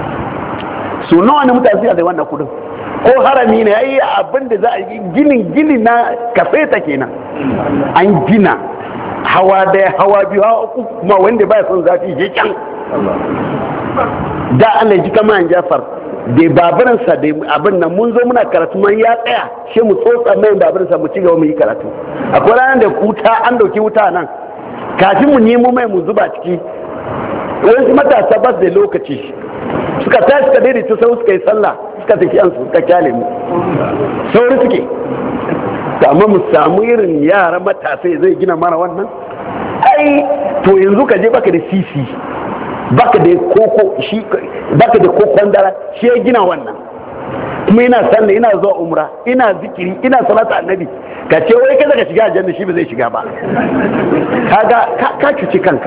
so nawa ne mutane da wannan kudin ko harami ne yayi abin da za a yi ginin gini na kafeta kenan an gina hawa daya hawa biyu hawa uku kuma wanda baya son zafi je can da Allah ji kama an Jafar da baburansa da abin nan mun zo muna karatu man ya tsaya shi mu tsotsa mai baburansa mu ci gaba mu yi karatu akwai ranar da wuta an dauki wuta nan kafin mu nemo mai mu zuba ciki wani matasa ba da lokaci suka tashi suka daidaita sau suka yi sallah suka tafi an suka kyale mu sauri suke amma mu samu irin yara matasa zai gina mana wannan ai to yanzu ka je baka da sisi baka da koko shi baka da kokon dara shi ya gina wannan kuma ina sallah ina zuwa umra ina zikiri ina salatu annabi ka ce wai kaza ka shiga aljanna shi ba zai shiga ba kaga ka cuci kanka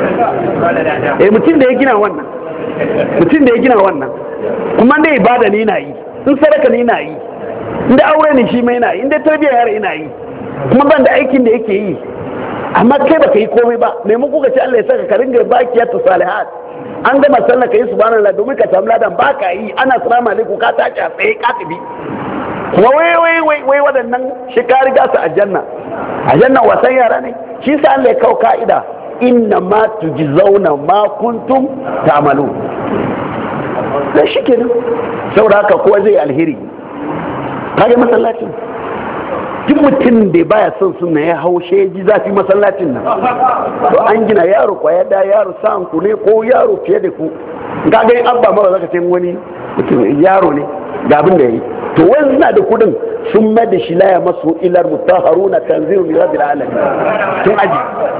eh mutum da ya gina wannan mutum da ya gina wannan kuma da ibada ne yana yi in sadaka ne yana yi in da aure ne shi mai yana yi in da tarbiyya yara yana yi kuma ban da aikin da yake yi amma kai baka yi komai ba maimako kuka ce Allah ya saka ka ringa bakiyatu salihat an gama sallah kai subhanallah domin ka samu ladan baka yi ana salamu alaikum ka tace a tsaye ka tabi kuma wai wai wai wai wadannan shi ka riga su aljanna aljanna wasan yara ne shi sa Allah ya kawo ka'ida inna ma tujzauna ma kuntum ta'malun da shi kenan saboda haka kowa zai alheri kage masallacin duk mutum da baya son suna ya haushe ya ji zafi masallacin nan to an gina yaro kwaya da yaro sa'an ku ne ko yaro fiye da ku ga ga abba mara zaka ce wani mutum yaro ne ga abin da yayi to wani suna da kudin sun mai da shi laya masu ilar mutaharuna tanziru bi rabbil alamin tun aji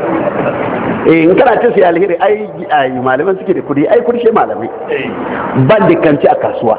eh in kana ce sai alheri ai ai malaman suke da kudi ai kudi she malamai ban da kanci a kasuwa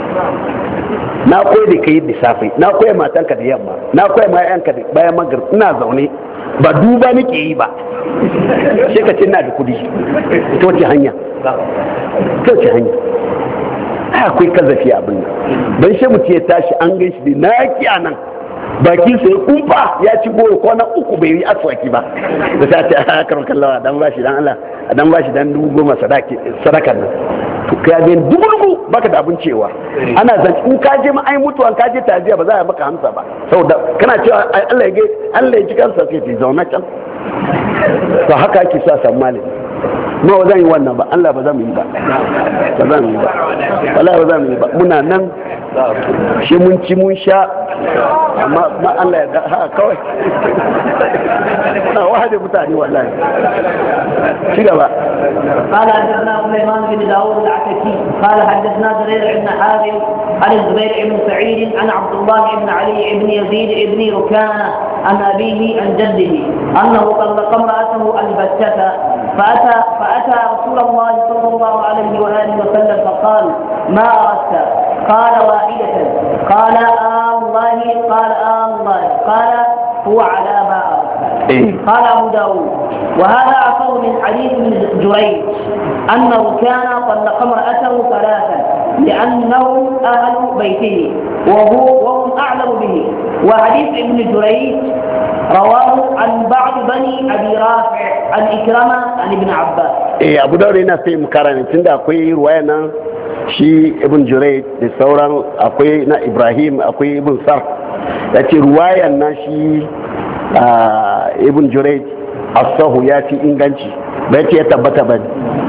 na koyi da kai da safe na koyi matanka da yamma na koyi ma yanka da bayan magar ina zaune ba duba nake yi ba sai ka ce ina da kudi ta wace hanya ta wace hanya ai akwai kazafi abin nan ban shi mutum ya tashi an gan shi da naki a nan bakin sai kumfa ya ci goro kwana uku bai yi aswaki ba da ta ce a karon kallawa dan bashi dan Allah dan bashi dan dubu goma sadakar nan to ka ga dubu baka da abin cewa ana zan in ka je ma ai mutuwan ka je taziya ba za a maka hamsa ba saboda kana cewa Allah ya ga Allah ya ji kansa sai ki zauna can to haka ake sa san malami ma ba zan yi wannan ba Allah ba za mu yi ba ba za mu yi ba wallahi ba za mu yi ba muna nan shi mun ci mun sha amma ma Allah ya ga ha kawai na wahade mutane wallahi ci gaba قال حدثنا سليمان بن داود العتكي قال حدثنا زرير بن حازم عن الزبير بن سعيد عن عبد الله بن علي بن يزيد بن ركانه عن ابيه عن جده انه طلق امراته البتة فاتى فاتى رسول الله صلى الله عليه واله وسلم فقال ما اردت؟ قال واحدة. قال آه الله. قال آه الله. قال هو على ما أردت. قال أبو داود وهذا أصل من حديث ابن جريج أنه كان طلق امرأته ثلاثا لأنهم أهل بيته وهو وهم أعلم به. وحديث ابن جريج رواه عن بعض بني أبي رافع عن إكرمة عن ابن عباس. إيه أبو داود هنا في مقارنة عند أخوي رواية shi ibn Jurayj da sauran akwai na Ibrahim akwai ibn Sarf ya ce ruwayan na shi ibn Jurayj asahu ya fi inganci bai ce ya tabbata ba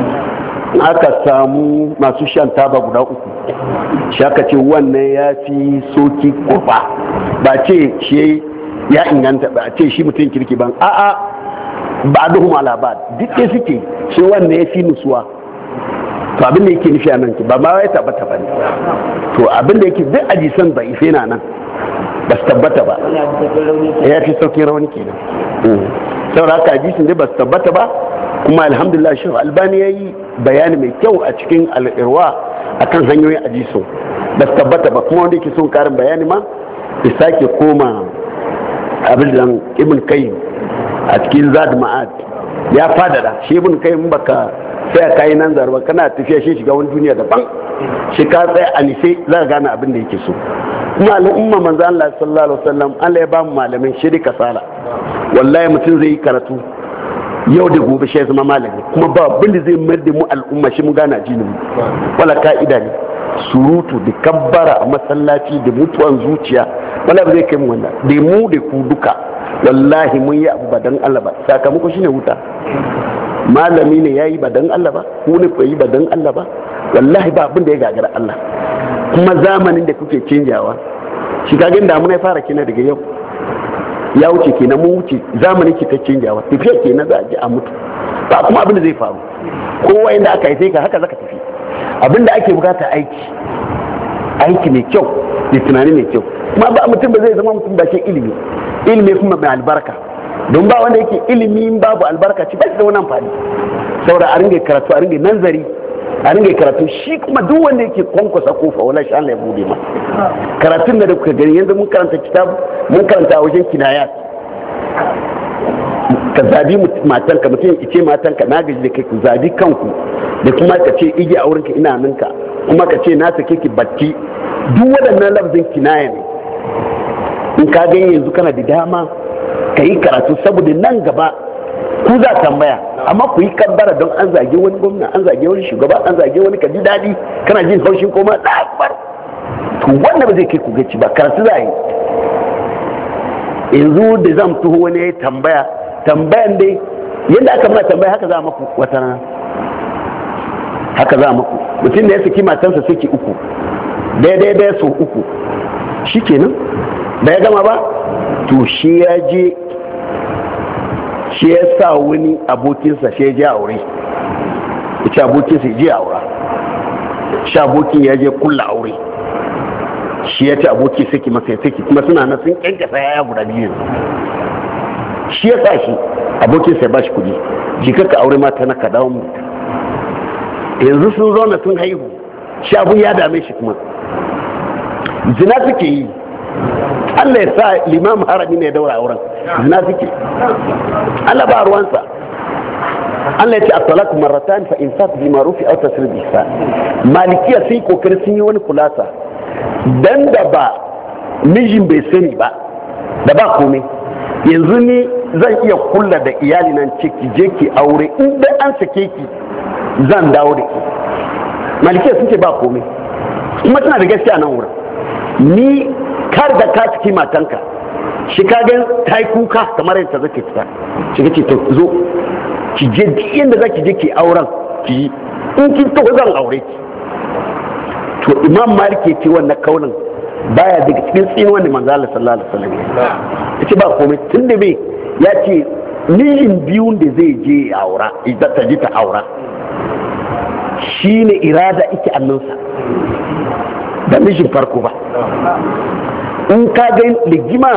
aka samu masu shan taba guda uku shi aka ce wannan ya fi soki kurfa ba ce shi ya inganta ba ce shi mutum kirki ban a'a ba duhum ala ba duk da suke shi wannan ya fi nusuwa to abin da yake nufi a nan ba ma ya tabbata ba ne to abin da yake duk ajisan ba ife na nan ba su tabbata ba ya fi sauƙin rauni kenan saboda haka ajisun dai ba su tabbata ba kuma alhamdulillah shi albani ya yi bayani mai kyau a cikin al'irwa a kan hanyoyin ajisun ba su tabbata ba kuma wanda yake son karin bayani ma ya sake koma abin da ibn kayyim a cikin zad ma'ad ya fadada shi ibn kayyim baka sai ka yi nan zarba kana tafiya shi shiga wani duniya daban shi ka tsaya a nife za ka gane abin da yake so kuma al'umma manzo Allah sallallahu alaihi wasallam Allah ya ba mu malamin shi ka sala wallahi mutum zai yi karatu yau da gobe shi zama malami kuma ba abin da zai mayar da mu al'umma shi mu gane addinin mu wala ka'ida ne surutu da kabbara a masallaci da mutuwan zuciya wala ba zai kai mu wannan da mu da ku duka wallahi mun yi abu ba dan Allah ba sakamako shine wuta malami ne ya yi ba don Allah ba ku ne ku yi ba don Allah ba wallahi ba abin da ya gagara Allah kuma zamanin da kuke canjawa shi kagin damuna ya fara kina daga yau ya wuce kenan mun wuce zamanin ki ta canjawa tafiya kenan za a ji a mutu ba kuma abin da zai faru kowa inda aka haife ka haka zaka tafi abin da ake bukata aiki aiki mai kyau da tunani mai kyau kuma ba mutum ba zai zama mutum ba shi ilimi ilimi kuma mai albarka don ba wanda yake ilimi babu albarkaci ba shi da wani amfani saboda a ringa karatu a ringa nanzari a ringa karatu shi kuma duk wanda yake kwankwasa kofa wala shi Allah ya bude ma karatun da kuka gani yanzu mun karanta kitabu mun karanta a wajen kinayat ka zabi matanka mutum ya ce matanka na gaji da kai ku zabi kanku da kuma ka ce igi a wurinka ina ninka kuma ka ce na sake ki batti duk waɗannan lafzin kinaya ne in ka gani yanzu kana da dama ka yi karatu saboda nan gaba ku za tambaya amma ku yi kabbara don an zage wani gwamna an zage wani shugaba an zage wani ka ji daɗi kana jin haushin koma da akbar to wannan ba zai kai ku gaci ba karatu za a yi yanzu da zan tuho wani ya yi tambaya tambayan dai yadda aka mana tambaya haka za a maku wata rana haka za a maku mutum da ya saki matansa saki uku daidai daya so uku shi kenan da ya gama ba to shi ya je shi ya sa wani abokinsa shi ya je aure ita abokinsa ya je aura shi abokin ya je kulla aure shi ya ce aboki saki masa ya saki kuma suna na sun kyankyasa yaya guda biyu shi ya sa shi abokinsa ya ba shi kudi jikaka aure mata na kadawan mu yanzu sun zauna sun haihu shi abun ya dame shi kuma zina suke yi Allah ya sa limam harami ne ya daura auren zina suke Allah ba ruwansa Allah ya ce at-talaq marratan fa imsak bi ma'ruf aw tasrih bi ihsan malikiya sai kokari sun yi wani kulasa dan da ba mijin bai sani ba da ba komai yanzu ni zan iya kulla da iyali nan ciki je ki aure in dai an sake ki zan dawo da ki malikiya sun ce ba komai kuma tana da gaskiya nan wurin ni kar da ka saki matanka shi ka ga ta yi kuka kamar yadda zake fita shi ka ce to zo ki je duk yadda za ki je ki auren ki yi in ki to zan aure ki to imam malik ya ce wannan kaunin baya daga cikin tsinin wanda manzo Allah sallallahu alaihi wasallam ya ce ba komai tunda bai ya ce mijin biyun da zai je ya aura idan ta ji ta aura shine irada ike annansa da mijin farko ba in ka ga ligima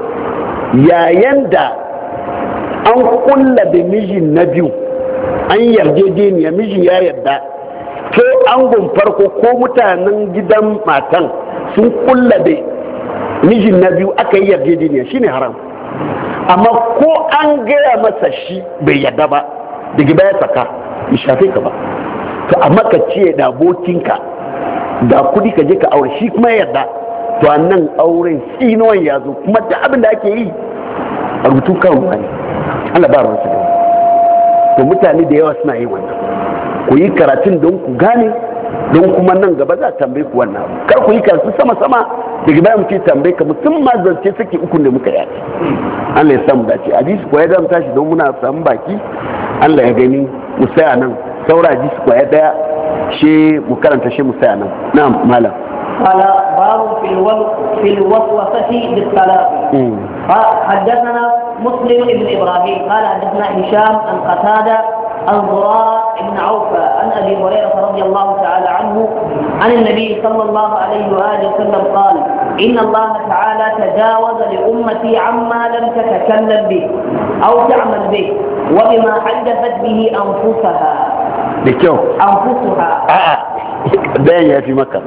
yayin da an kulla da mijin na biyu an yarjejeniya mijin ya yarda ko angon farko ko mutanen gidan matan sun kulla da mijin na biyu aka yi yarjejeniya shine haram amma ko an gaya masa shi bai yarda ba daga baya saka ya shafe ka ba to amma ka ce da abokinka da kudi ka je ka aure shi kuma yarda to nan auren tsinuwan ya zo kuma da abin da ake yi a rubutu kan wani Allah ba ruwansu da to mutane da yawa suna yin wannan ku yi karatun don ku gane don kuma nan gaba za a tambaye ku wannan abu kar ku yi karatu sama sama daga bayan mutum tambaye ka mutum ma zance suke ukun da muka yaki Allah ya samu dace hadisi ko ya zama tashi don muna samu baki Allah ya gani mu saya nan saura hadisi ko ya daya shi mu karanta shi mu saya nan na'am malam قال باب في الو... في الوسوسة بالطلاق. حدثنا مسلم بن ابراهيم قال حدثنا هشام عن قتادة عن ضراء بن عوف عن ابي هريرة رضي الله تعالى عنه عن النبي صلى الله عليه واله وسلم قال: ان الله تعالى تجاوز لامتي عما لم تتكلم به او تعمل به وبما حدثت به انفسها. بكيو انفسها. آه. bayan ya fi maka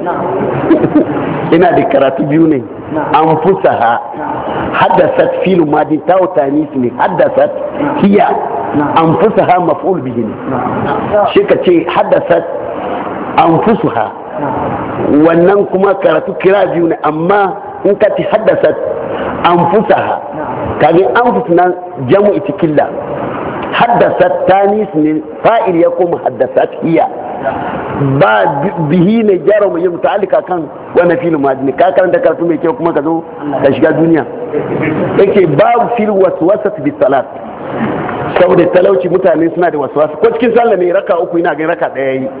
ina da karatu biyu ne an fusaha haddasat filu madi ta wutani ne haddasat hiya an fusaha maf'ul bihi ne shi ka ce haddasat an fusuha wannan kuma karatu kira biyu ne amma in ka ci haddasat an fusaha kage an fusuna jamu itikilla haddasat tanis ne fa'il ya kuma haddasat hiya ba bihi ne gyara mu yi muta'alika kan wannan filin madini ka karanta karatu mai kyau kuma ka zo ka shiga duniya yake babu fil waswasat bi salat saboda talauci mutane suna da waswasa ko cikin sallah ne raka uku ina ga raka daya yi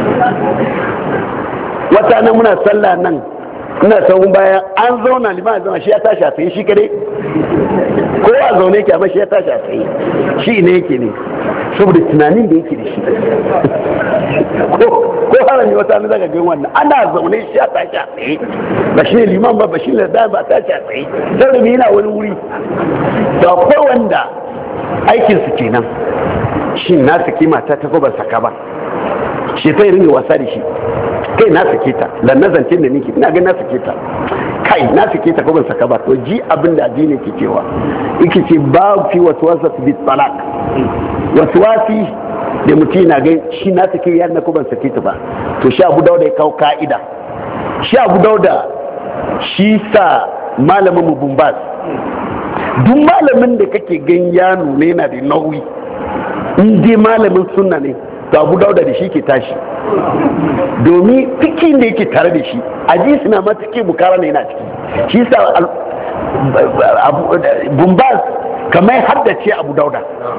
wata nan muna sallah nan ina sahun baya an zauna liman zama shi ya tashi a tsaye shi kadai ko a zaune yake amma shi ya tashi a tsaye shi ne yake ne saboda tunanin da yake da shi ko harami wata ne zaka ga wannan ana zaune shi ya tashi a tsaye ba shi ne liman ba ba shi ne da ba tashi a tsaye sai da yana wani wuri da akwai wanda aikin su kenan shi na saki mata ta ko ba saka ba shi sai ringa wasa da shi kai na sake ta lannan zancen da nake ina ga na sake ta kai na sake ta ko ban saka ba to ji abin da addini ke cewa yake ce ba fi waswasa bi talaq waswasi da mutum na ga shi na sake yar na ko ban sake ta ba to shi Abu Dawud ya kawo ka'ida shi Abu Dawud shi sa malamin mu Bumbas duk malamin da kake gan ya nuna yana da nauyi in dai malamin sunna ne to Abu Dawud da shi ke tashi domin fikin da yake tare da shi hadisi na matuke bukara ne yana ciki shi sa Bumbas kamar haddace Abu Dawud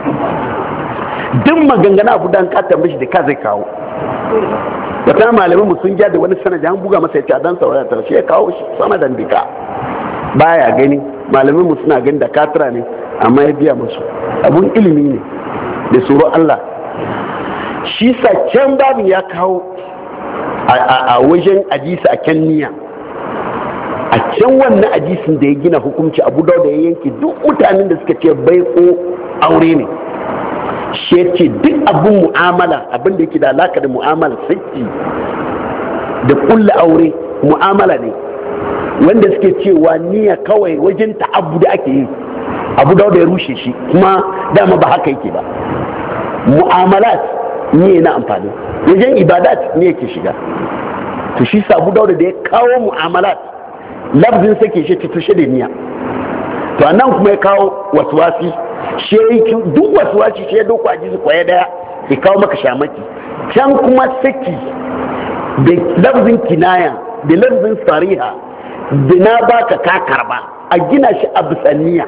duk maganganu Abu Dawud ka tambaye da ka zai kawo wata malamin mu sun ja da wani sanadi an buga masa yace dan saurara ta shi ya kawo shi sanadan dika baya gani malamin mu suna gani da katira ne amma ya biya musu abun ilimi ne da tsoro Allah shi sa can babin ya kawo a wajen hadisi a kan niyya a can wannan hadisin da ya gina hukunci Abu Dawud da ya yanke duk mutanen da suka ce bai ko aure ne shi ce duk abin mu'amala abin da yake da alaka da mu'amala saki da kulla aure mu'amala ne wanda suke cewa niyya kawai wajen ta'abbu da ake yi Abu Dawud ya rushe shi kuma dama ba haka yake ba mu'amalat ne na amfani wajen ibadat ne yake shiga to shi Abu Dawud da ya kawo mu'amalat lafzin sake shi ta tushe da niyya to anan kuma ya kawo waswasi shi duk waswasi shi ya doko ajizi kwaya daya ya kawo maka shamaki can kuma saki da lafzin kinaya da lafzin sariha da na baka ka karba a gina shi a bisaniya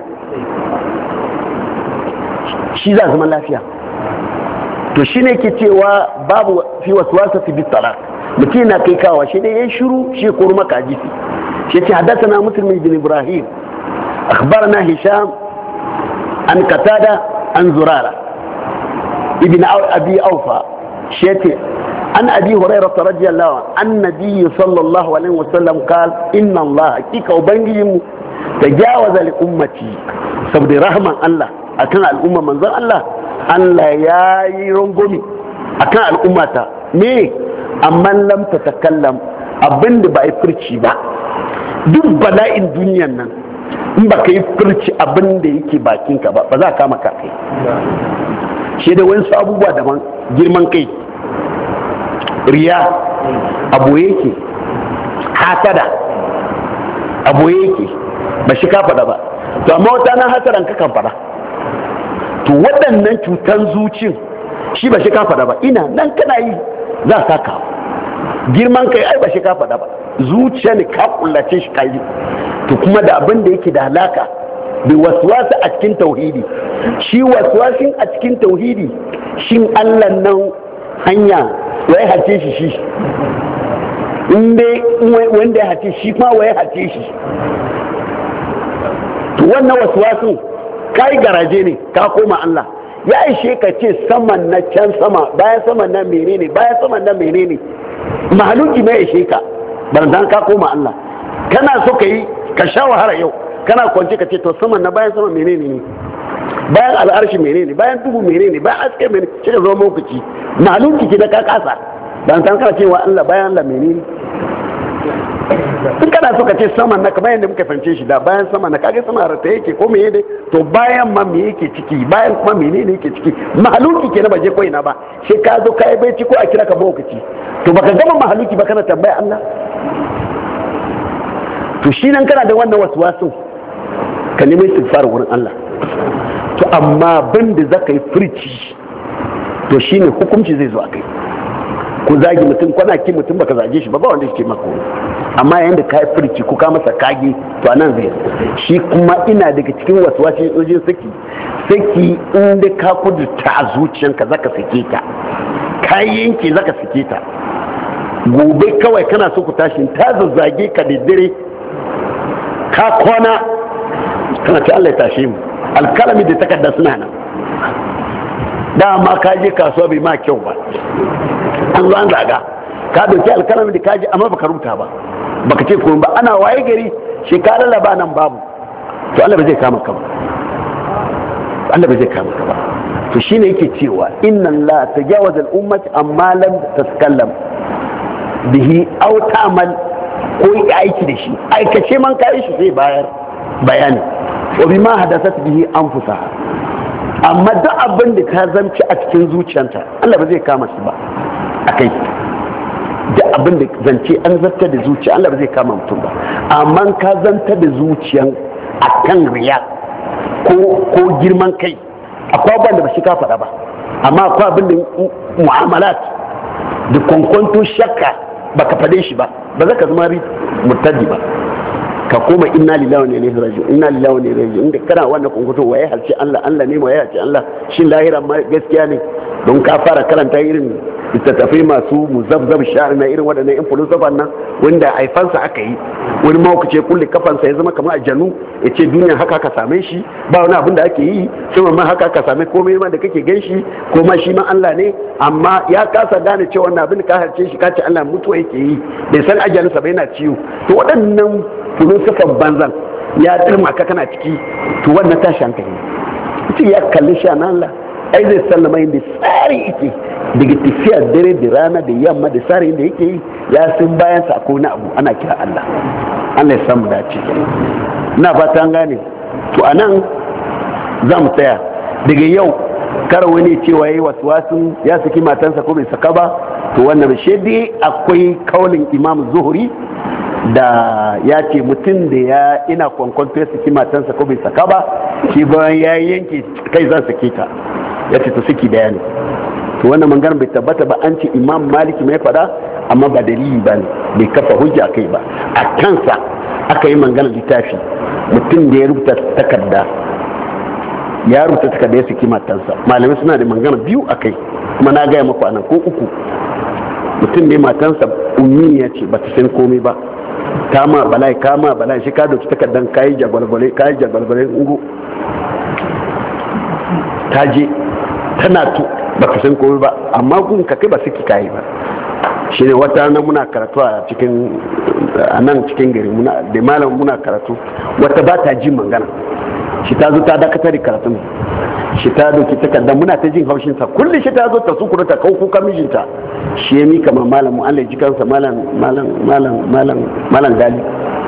shi za zama lafiya. To shi ne ke cewa babu fi wasu wasa fi bisara mutum na kai kawa shi ne ya shiru shi koro maka hadisi shi ce haddasa na musulmi bin ibrahim akhbarana hisham an katada an zurara ibn abi aufa shi ce an abi hurairah radiyallahu an nabiy sallallahu alaihi wasallam qal inna allah hakika ubangijinmu tajawaza li ummati saboda rahman allah akan al'umma manzon allah Allah ya yi rangomi a kan al'ummata ne amma lam ta takallam abinda ba yi furci ba duk bala'in duniyan nan in ba ka yi furci abinda yake bakinka ba ba za ka kama ka kai shi da wani abubuwa daban girman kai riya abu yake hasada abu yake ba shi ka faɗa ba to amma wata na hasaran ka kan faɗa to waɗannan cutan zucin shi ba shi ka faɗa ba ina nan kana yi za a saka girman kai ai ba shi ka faɗa ba zuciya ne ka kullace shi ka yi to kuma da abin da yake da halaka da waswasa a cikin tauhidi shi waswasin a cikin tauhidi shin Allah nan hanya wai hace shi shi in dai wanda ya hace shi kuma wai hace shi to wannan waswasin kai garaje ne ka koma Allah ya ishe ka ce saman na can sama bayan saman nan menene bayan saman nan menene mahaluki mai ishe ka barzan ka koma Allah kana so ka yi ka sha wahala yau kana kwance ka ce to saman na bayan saman menene ne bayan al'arshi menene bayan duhu menene bayan aske menene shi ka zo mawukaci mahaluki ki da ka kasa barzan kana cewa Allah bayan Allah menene in kana so ka ce saman na kamar yadda muka fahimce shi da bayan sama na kage sama rata yake ko meye dai to bayan ma me yake ciki bayan kuma menene yake ciki mahaluki ke na baje ko ina ba sai ka zo kai bai ci ko a kira ka bokaci to baka gama mahaluki ba kana tambaya Allah to shi nan kana da wannan waswasin ka nemi istighfar wurin Allah to amma bin da zaka yi furci to shine hukunci zai zo a kai ko zagi mutum kwana ki mutum baka zage shi ba ba wanda yake maka amma yayin da kai furci ko ka masa kage to anan zai shi kuma ina daga cikin waswasi sojin saki saki inda ka kudurta a zuciyanka zaka sake ta kai yanke zaka sake ta gobe kawai kana so ku tashi ta zazzage ka da dare ka kwana kana ce Allah ya tashe mu alkalami da takarda suna nan dama ka je kasuwa bai ma kyau ba an zo an zaga ka dauki alkalami da kaji amma baka rubuta ba baka ce komai ba ana waye gari shekarar laba nan babu to Allah ba zai kama ka ba Allah ba zai kama ka ba to shine yake cewa inna la tajawaza al-ummati amma lam taskallam bihi aw ta'mal ko yi aiki da shi aikace man kai shi sai bayar bayani wa bima hadathat bihi anfusaha amma duk abin da ka zamci a cikin zuciyanta Allah ba zai kama shi ba akai duk abin da zance an zarta da zuciya Allah ba zai kama mutum ba amma ka zanta da zuciyan akan riya ko ko girman kai akwai abin da ba shi ka faɗa ba amma akwai abin da mu'amalat da kwankwanto shakka baka faɗe shi ba ba za ka zama murtadi ba ka koma inna lillahi wa inna ilaihi raji'un inna lillahi wa inna ilaihi raji'un inda kana wannan kwankwanto waye halci Allah Allah ne waye halci Allah shin lahira ma gaskiya ne don ka fara karanta irin littattafai masu muzabzab sha'ar na irin waɗannan yan filosofan nan wanda haifansa aka yi wani mawukace kulle kafansa ya zama kamar aljanu ya ce duniya haka aka same shi ba wani abin da ake yi sama ma haka aka same komai ma da kake gan shi ko ma shi ma Allah ne amma ya kasa gane cewa wannan abin da ka harce shi ka ce Allah mutuwa yake yi bai san ajalinsa ba yana ciwo to waɗannan filosofan banzan ya dirma ka kana ciki to wannan tashi hankali mutum ya kalli shi na Allah ai zai sallama inda tsari yake daga tafiya dare da rana da yamma da tsari inda yake yi ya sun bayan sa akwai na abu ana kira Allah Allah ya samu dace ina fata an gane to anan za mu tsaya daga yau kar wani cewa yayi waswasin ya saki matansa ko bai saka ba to wannan shi dai akwai kaulin Imam Zuhri da ya ce mutum da ya ina kwankwanto ya saki matansa ko bai saka ba shi bayan ya yanke kai zan sake ta ya ce to saki daya ne to wannan mangaran bai tabbata ba an ce Imam Maliki mai fada amma ba dalili ba ne, bai kafa hujja kai ba. A kansa aka yi magana littafi, mutum da ya rubuta takarda ya rubuta takarda ya saki matansa, malamai suna da magana biyu a kai, kuma na gaya maku anan ko uku. Mutum ne matansa ummiya ce, ba ta san komai ba, kama bala'i kama bala'i shi ka dauki takardan kayi jagwalgwale kayi jagwalgwale ungo ta je tana tu ba ka san komai ba, amma gun ka kai ba suke kayi ba. Shi ne wata nan muna karatu a cikin a nan cikin gari muna da malam muna karatu, wata ba ta ji magana, shi ta zo ta dakatar da karatun, shi ta doki takardar muna ta jin haushinsa, kullum shi ta zo ta sukuru ta kawo kuka mijinta, shi ya mika ma malam mu Allah ya ji kansa malam malam malam malam malam gali,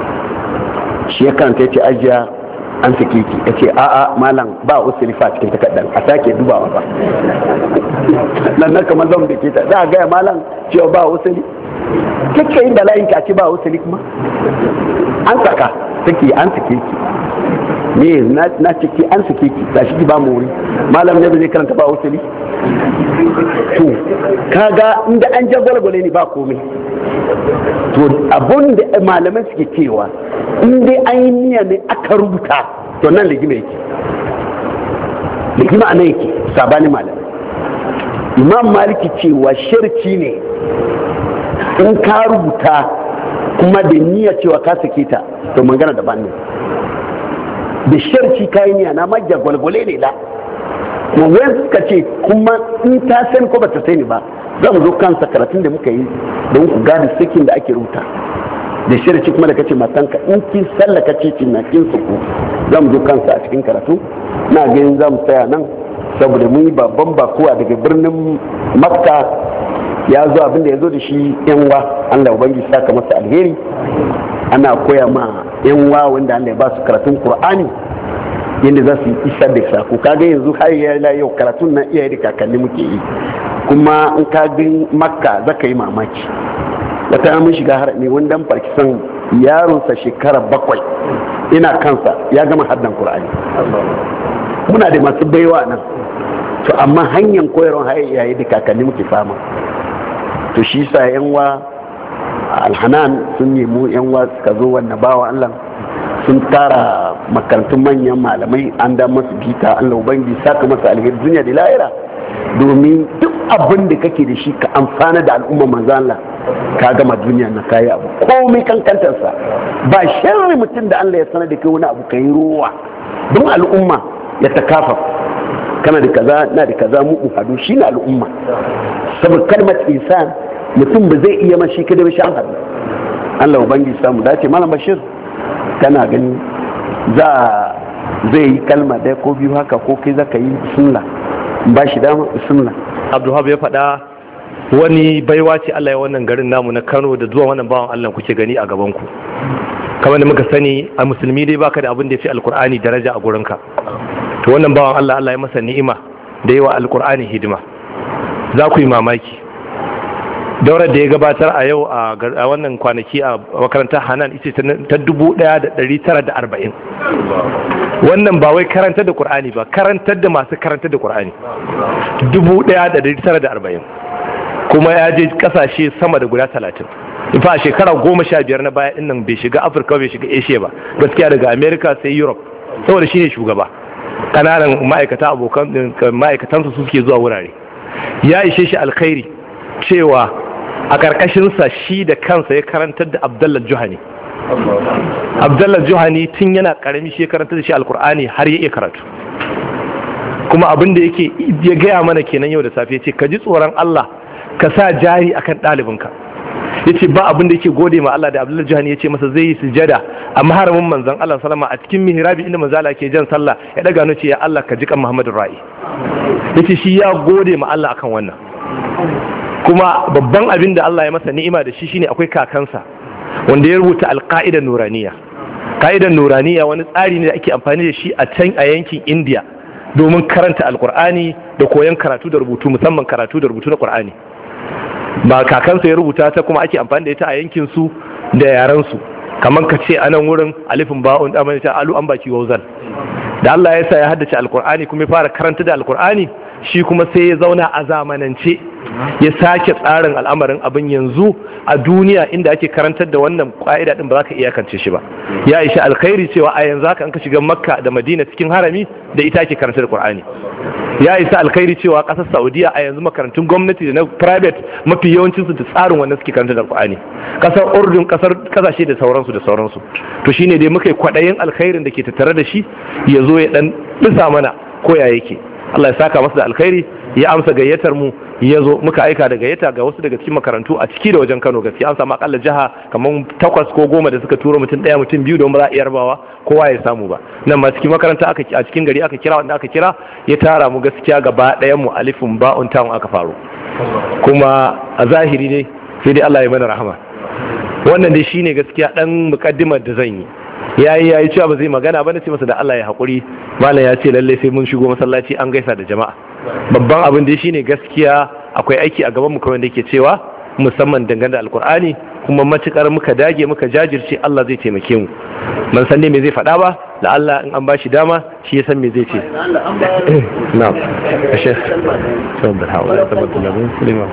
shi ya karanta yace ajiya an sake ki, yace a a malam ba usrifa cikin takardar a sake dubawa ba. Nan na kamar zan da ke ta da ga malam cewa ba usri kike yin bala'in ka ce ba usri kuma an saka take an sake ki ne na ciki an sake ki da shi ba mu wuri malam ne zai karanta ba wasali to kaga inda an jagwalgwale ne ba komai. To abun da malaman suke cewa in dai an yi niyya ne aka rubuta to nan ligima yake, ligima anan yake sabani malamai. Imam Maliki cewa sharci ne in ka rubuta kuma da niyya cewa ka sake ta to magana daban ne, da sharci kayan niyya na majja gwalgwale ne la. Kuma wani suka ce kuma in ta sani ko ba ta sani ba, za mu zo kansa karatun da muka yi don ku gane sakin da ake rubuta da sharci kuma da kace matanka in kin sallaka ce kin na kin suku, za mu zo kansa a cikin karatu. Na ganin za mu tsaya nan saboda mun yi babban bakuwa daga birnin Makka ya zo abinda ya zo da shi yan wa, Allah ubangiji saka masa alheri. Ana koya ma yan wa wanda Allah ya ba su karatun Qur'ani yadda za su yi isar da sako. Kaga yanzu har ya yau karatun na iyaye da kakanni muke yi, kuma in ka ga Makka zaka yi mamaki. Wata mun shiga har ne wanda dan farkisan yaronsa shekara bakwai ina kansa ya gama haddan Qur'ani. Muna da masu baiwa nan, to amma hanyar koyarwa har iyaye da kakanni muke fama. To shi sa yan wa alhanan sun nemi yan wa suka zo wannan bawa Allah sun tara makarantun manyan malamai an da masu gita Allah ubangi saka masa alheri duniya da lahira, domin duk abin da kake da shi ka amfana da al'umma manzo Allah ka gama duniya na kayi abu komai kankantarsa. Ba sharri mutum da Allah ya sanar da kai wani abu kai ruwa don al'umma ya takafa, kana da kaza na da kaza mu hadu shi na al'umma. Saboda kalmar insan mutum ba zai iya mashi kada ba shi an hadu. Allah ubangiji samu dace. Malam Bashir kana gani za zai yi kalma ɗaya ko biyu haka ko kai zaka yi sunna ba shi dama sunna. Abdulhab ya faɗa wani baiwa ce Allah ya wannan garin namu na Kano da zuwa wannan bawan Allah kuke gani a gaban ku. Kamar da muka sani a musulmi dai baka da abin da ya fi alkur'ani daraja a gurinka. To wannan bawan Allah Allah ya masa ni'ima da yawa alkur'ani hidima. Za ku yi mamaki daurar da ya gabatar a yau a wannan kwanaki a makarantar Hanan ita ta dubu ɗaya da ɗari tara da arba'in. Wannan ba wai karantar da Qur'ani ba, karantar da masu karantar da Qur'ani dubu ɗaya da ɗari tara da arba'in, kuma ya je kasashe sama da guda talatin. Ifa a shekara goma sha biyar na baya ɗin nan bai shiga Afirka bai shiga Asia ba, gaskiya daga America sai Europe, saboda shine shugaba. Kananan ma'aikata abokan ma'aikatansu su suke zuwa wurare. Ya ishe shi alkhairi cewa a ƙarƙashinsa shi da kansa ya karantar da Abdullah Juhani. Abdullah Juhani tun yana ƙarami shi ya karantar da shi alkur'ani har ya iya karatu. Kuma abin da yake ya gaya mana kenan yau da safe, ya ce ka ji tsoron Allah ka sa jari akan ɗalibinka. Ya ce ba abin da yake gode ma Allah da Abdullah Juhani ya ce masa zai yi sujada a maharamin manzon Allah salama a cikin mihrabi inda manzon Allah ke jan sallah ya daga no ce ya Allah ka ji kan Muhammadu Ra'i. Ya ce shi ya gode ma Allah akan wannan. Kuma babban abin da Allah ya masa ni'ima da shi shine akwai kakansa wanda ya rubuta alqaida nuraniya. Qaidar nuraniya wani tsari ne da ake amfani da shi a can a yankin India domin karanta alqur'ani da koyon karatu da rubutu, musamman karatu da rubutu na Qur'ani. Ba kakansa ya rubuta ta kuma ake amfani da ita a yankin su da yaran su, kamar ka ce anan wurin alifin ba'un da ta alu an baki wauzan. da Allah ya sa ya haddace alkur'ani kuma ya fara karanta da alkur'ani, shi kuma sai ya zauna a zamanance ya sake tsarin al'amarin abin. Yanzu a duniya inda ake karantar da wannan ƙa'ida din ba za ka iyakance shi ba. Ya isha alkhairi cewa a yanzu haka an ka shiga Makka da Madina cikin harami da ita ake karantar da Qur'ani. Ya isa alkhairi cewa ƙasar Saudiya a yanzu makarantun gwamnati da na private mafi yawancin su da tsarin wannan suke karantar da Qur'ani. Ƙasar Urdun, ƙasar kasashe da sauransu da sauransu. To shine dai muka yi kwaɗayin alkhairin da ke tattare da shi ya zo ya dan bisa mana ko ya yake. Allah ya saka masa da alkhairi, ya amsa gayyatar mu, ya zo muka aika da gayyata ga wasu daga cikin makarantu a ciki da wajen Kano. Gaskiya an samu akalla jiha kamar takwas ko goma da suka turo mutum ɗaya mutum biyu don ba za a iya rabawa kowa ya samu ba. Nan ma cikin makaranta aka a cikin gari aka kira wanda aka kira ya tara mu gaskiya gaba ɗayan mu alifin ba'un ta'un aka faru. Kuma a zahiri ne sai dai Allah ya mana rahama. Wannan dai shine gaskiya dan mukaddimar da zan yi. yayi yayi cewa ba zai magana ba, na ce masa da Allah ya haƙuri, malam ya ce lalle sai mun shigo masallaci an gaisa da jama'a. Babban abin da shine gaskiya akwai aiki a gaban mu kamar da yake cewa, musamman dangane da alkur'ani, kuma matukar muka dage muka jajirce Allah zai taimake mu. Man san ne me zai faɗa ba, da Allah in an bashi dama shi ya san me zai ce. Na'am. Sheikh Sabbir Hawala tabbata labin Sulaiman.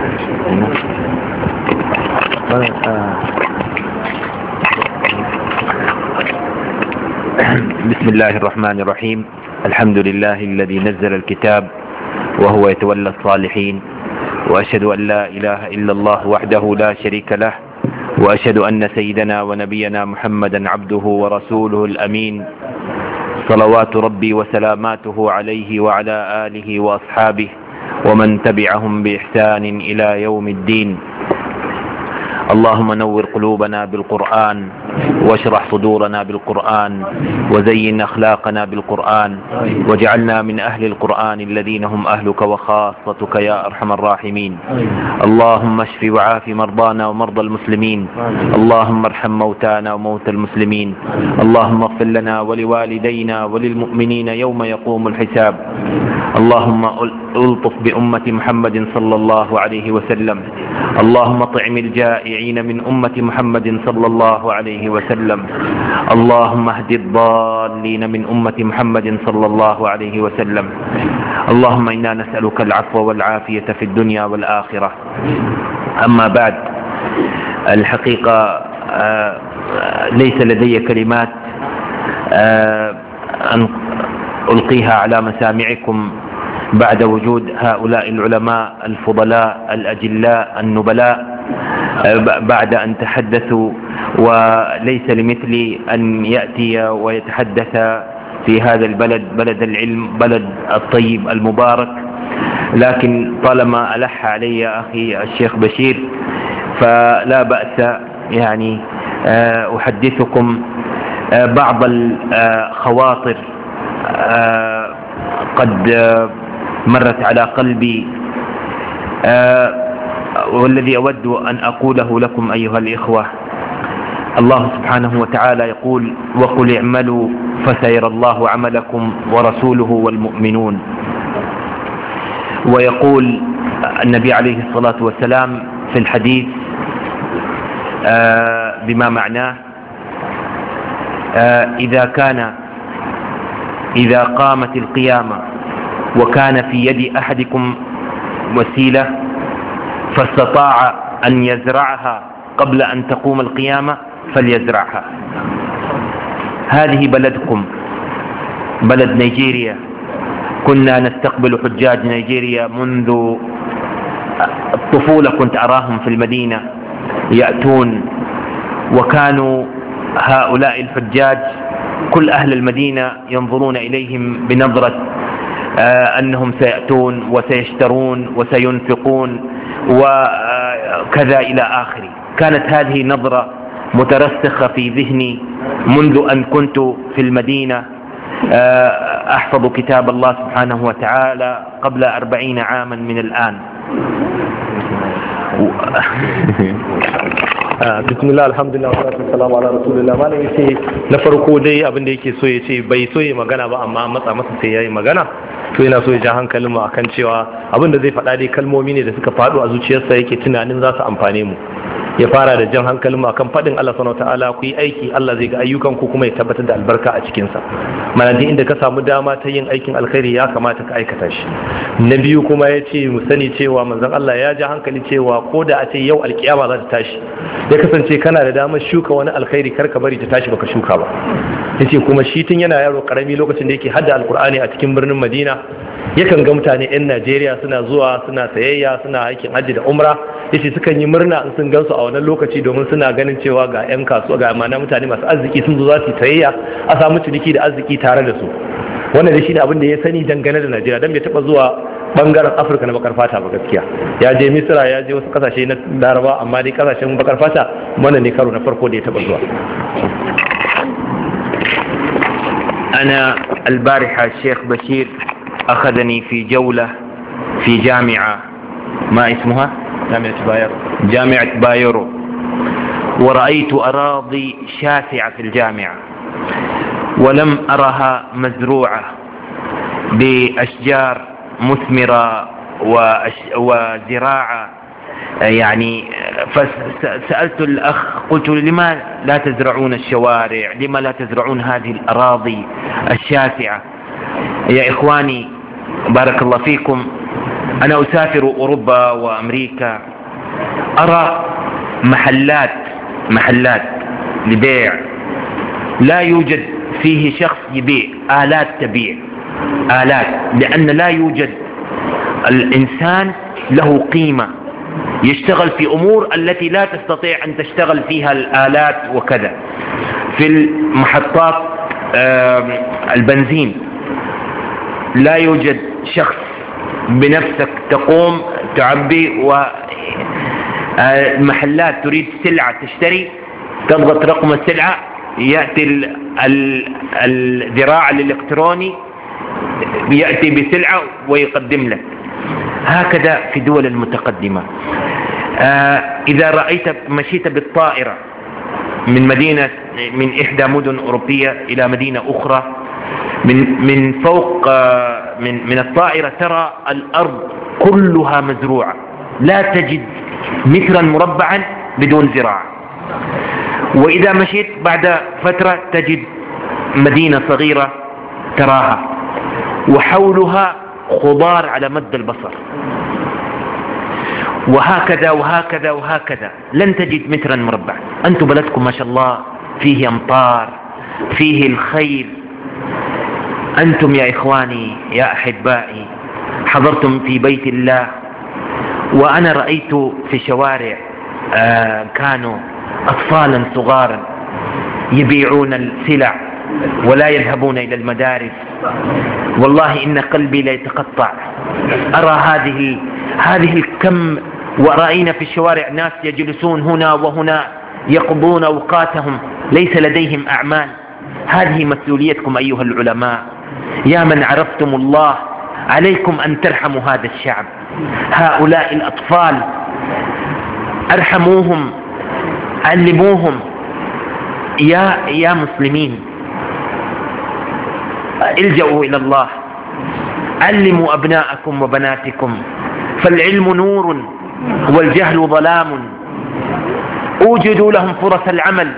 بسم الله الرحمن الرحيم. الحمد لله الذي نزل الكتاب وهو يتولى الصالحين، وأشهد أن لا إله إلا الله وحده لا شريك له، وأشهد أن سيدنا ونبينا محمدا عبده ورسوله الأمين، صلوات ربي وسلاماته عليه وعلى آله وأصحابه ومن تبعهم بإحسان إلى يوم الدين. اللهم نور قلوبنا بالقرآن، واشرح صدورنا بالقرآن، وزين أخلاقنا بالقرآن، واجعلنا من أهل القرآن الذين هم أهلك وخاصتك يا أرحم الراحمين. اللهم اشف وعاف مرضانا ومرضى المسلمين، اللهم ارحم موتانا وموتى المسلمين، اللهم اغفر لنا ولوالدينا وللمؤمنين يوم يقوم الحساب. اللهم ألطف بأمة محمد صلى الله عليه وسلم، اللهم طعم الجائعين من أمة محمد صلى الله عليه وسلم، اللهم اهد الضالين من أمة محمد صلى الله عليه وسلم. اللهم إنا نسألك العفو والعافية في الدنيا والآخرة. أما بعد، الحقيقة ليس لدي كلمات أن ألقيها على مسامعكم بعد وجود هؤلاء العلماء الفضلاء الأجلاء النبلاء، بعد أن تحدثوا، وليس لمثلي أن يأتي ويتحدث في هذا البلد، بلد العلم، بلد الطيب المبارك. لكن طالما ألح علي أخي الشيخ بشير فلا بأس يعني أحدثكم بعض الخواطر قد مرت على قلبي، والذي أود أن أقوله لكم أيها الإخوة. الله سبحانه وتعالى يقول: وقل اعملوا فسيرى الله عملكم ورسوله والمؤمنون. ويقول النبي عليه الصلاة والسلام في الحديث بما معناه: إذا كان إذا قامت القيامة وكان في يد أحدكم وسيلة فاستطاع أن يزرعها قبل أن تقوم القيامة فليزرعها. هذه بلدكم، بلد نيجيريا. كنا نستقبل حجاج نيجيريا منذ الطفولة، كنت أراهم في المدينة يأتون، وكانوا هؤلاء الحجاج كل أهل المدينة ينظرون إليهم بنظرة آه أنهم سيأتون وسيشترون وسينفقون وكذا إلى آخره. كانت هذه نظرة مترسخة في ذهني منذ أن كنت في المدينة آه أحفظ كتاب الله سبحانه وتعالى قبل أربعين عاما من الآن. bismillah alhamdulillah wa salatu wassalamu ala rasulillah. Malam yace na farko dai abin da yake so ya ce bai so ya magana ba, amma matsa masa sai yayi magana. To yana so ya ja hankalin mu akan cewa abin da zai faɗa dai kalmomi ne da suka faɗo a zuciyarsa, yake tunanin za su amfane mu. ya fara da jan hankalin mu akan fadin Allah subhanahu wataala ku yi aiki Allah zai ga ayyukan ku kuma ya tabbatar da albarka a cikin sa mana duk inda ka samu dama ta yin aikin alkhairi ya kamata ka aikata shi. Na biyu kuma ya ce mu sani cewa manzon Allah ya ja hankali cewa ko da a ce yau alkiyama za ta tashi ya kasance kana da damar shuka wani alkhairi kar ka bari ta tashi baka shuka ba. Yace kuma shi tun yana yaro karami lokacin da yake hadda alkur'ani a cikin birnin Madina yakan ga mutane 'yan Najeriya suna zuwa suna sayayya suna aikin hajji da umra. Yace sukan yi murna in sun gansu a wannan lokaci domin suna ganin cewa ga 'yan kasuwa ga mana mutane masu arziki sun zo za su sayayya a samu ciniki da arziki tare da su. Wannan da shi ne abin da ya sani dangane da Najeriya don bai taba zuwa bangaren Afirka na bakar fata ba gaskiya. Ya je Misira ya je wasu kasashe na Laraba amma dai kasashen bakar fata wannan ne karo na farko da ya taba zuwa. أنا البارحة الشيخ بشير أخذني في جولة في جامعة ما اسمها؟ جامعة بايرو. جامعة بايرو، ورأيت أراضي شاسعة في الجامعة ولم أرها مزروعة بأشجار مثمرة وزراعة يعني. فسألت الأخ قلت لما لا تزرعون الشوارع، لما لا تزرعون هذه الأراضي الشاسعة؟ يا إخواني بارك الله فيكم، أنا أسافر أوروبا وأمريكا أرى محلات محلات لبيع لا يوجد فيه شخص يبيع، آلات تبيع آلات، لأن لا يوجد الإنسان له قيمة يشتغل في أمور التي لا تستطيع أن تشتغل فيها الآلات وكذا. في المحطات البنزين لا يوجد شخص بنفسك تقوم تعبي، والمحلات تريد سلعة تشتري تضغط رقم السلعة يأتي الذراع الإلكتروني يأتي بسلعة ويقدم لك. هكذا في دول المتقدمة. آه إذا رأيت مشيت بالطائرة من مدينة من إحدى مدن أوروبية إلى مدينة أخرى، من من فوق آه من من الطائرة ترى الأرض كلها مزروعة، لا تجد مترا مربعا بدون زراعة. وإذا مشيت بعد فترة تجد مدينة صغيرة تراها وحولها خضار على مد البصر، وهكذا وهكذا وهكذا، لن تجد مترا مربع. أنتم بلدكم ما شاء الله فيه أمطار، فيه الخير. أنتم يا إخواني يا أحبائي حضرتم في بيت الله، وأنا رأيت في شوارع آه كانوا أطفالا صغارا يبيعون السلع ولا يذهبون إلى المدارس. والله إن قلبي لا يتقطع أرى هذه هذه الكم. ورأينا في الشوارع ناس يجلسون هنا وهنا يقضون أوقاتهم ليس لديهم أعمال. هذه مسؤوليتكم أيها العلماء، يا من عرفتم الله، عليكم أن ترحموا هذا الشعب. هؤلاء الأطفال أرحموهم، علموهم. يا يا مسلمين الجأوا إلى الله، علموا أبناءكم وبناتكم، فالعلم نور والجهل ظلام. أوجدوا لهم فرص العمل.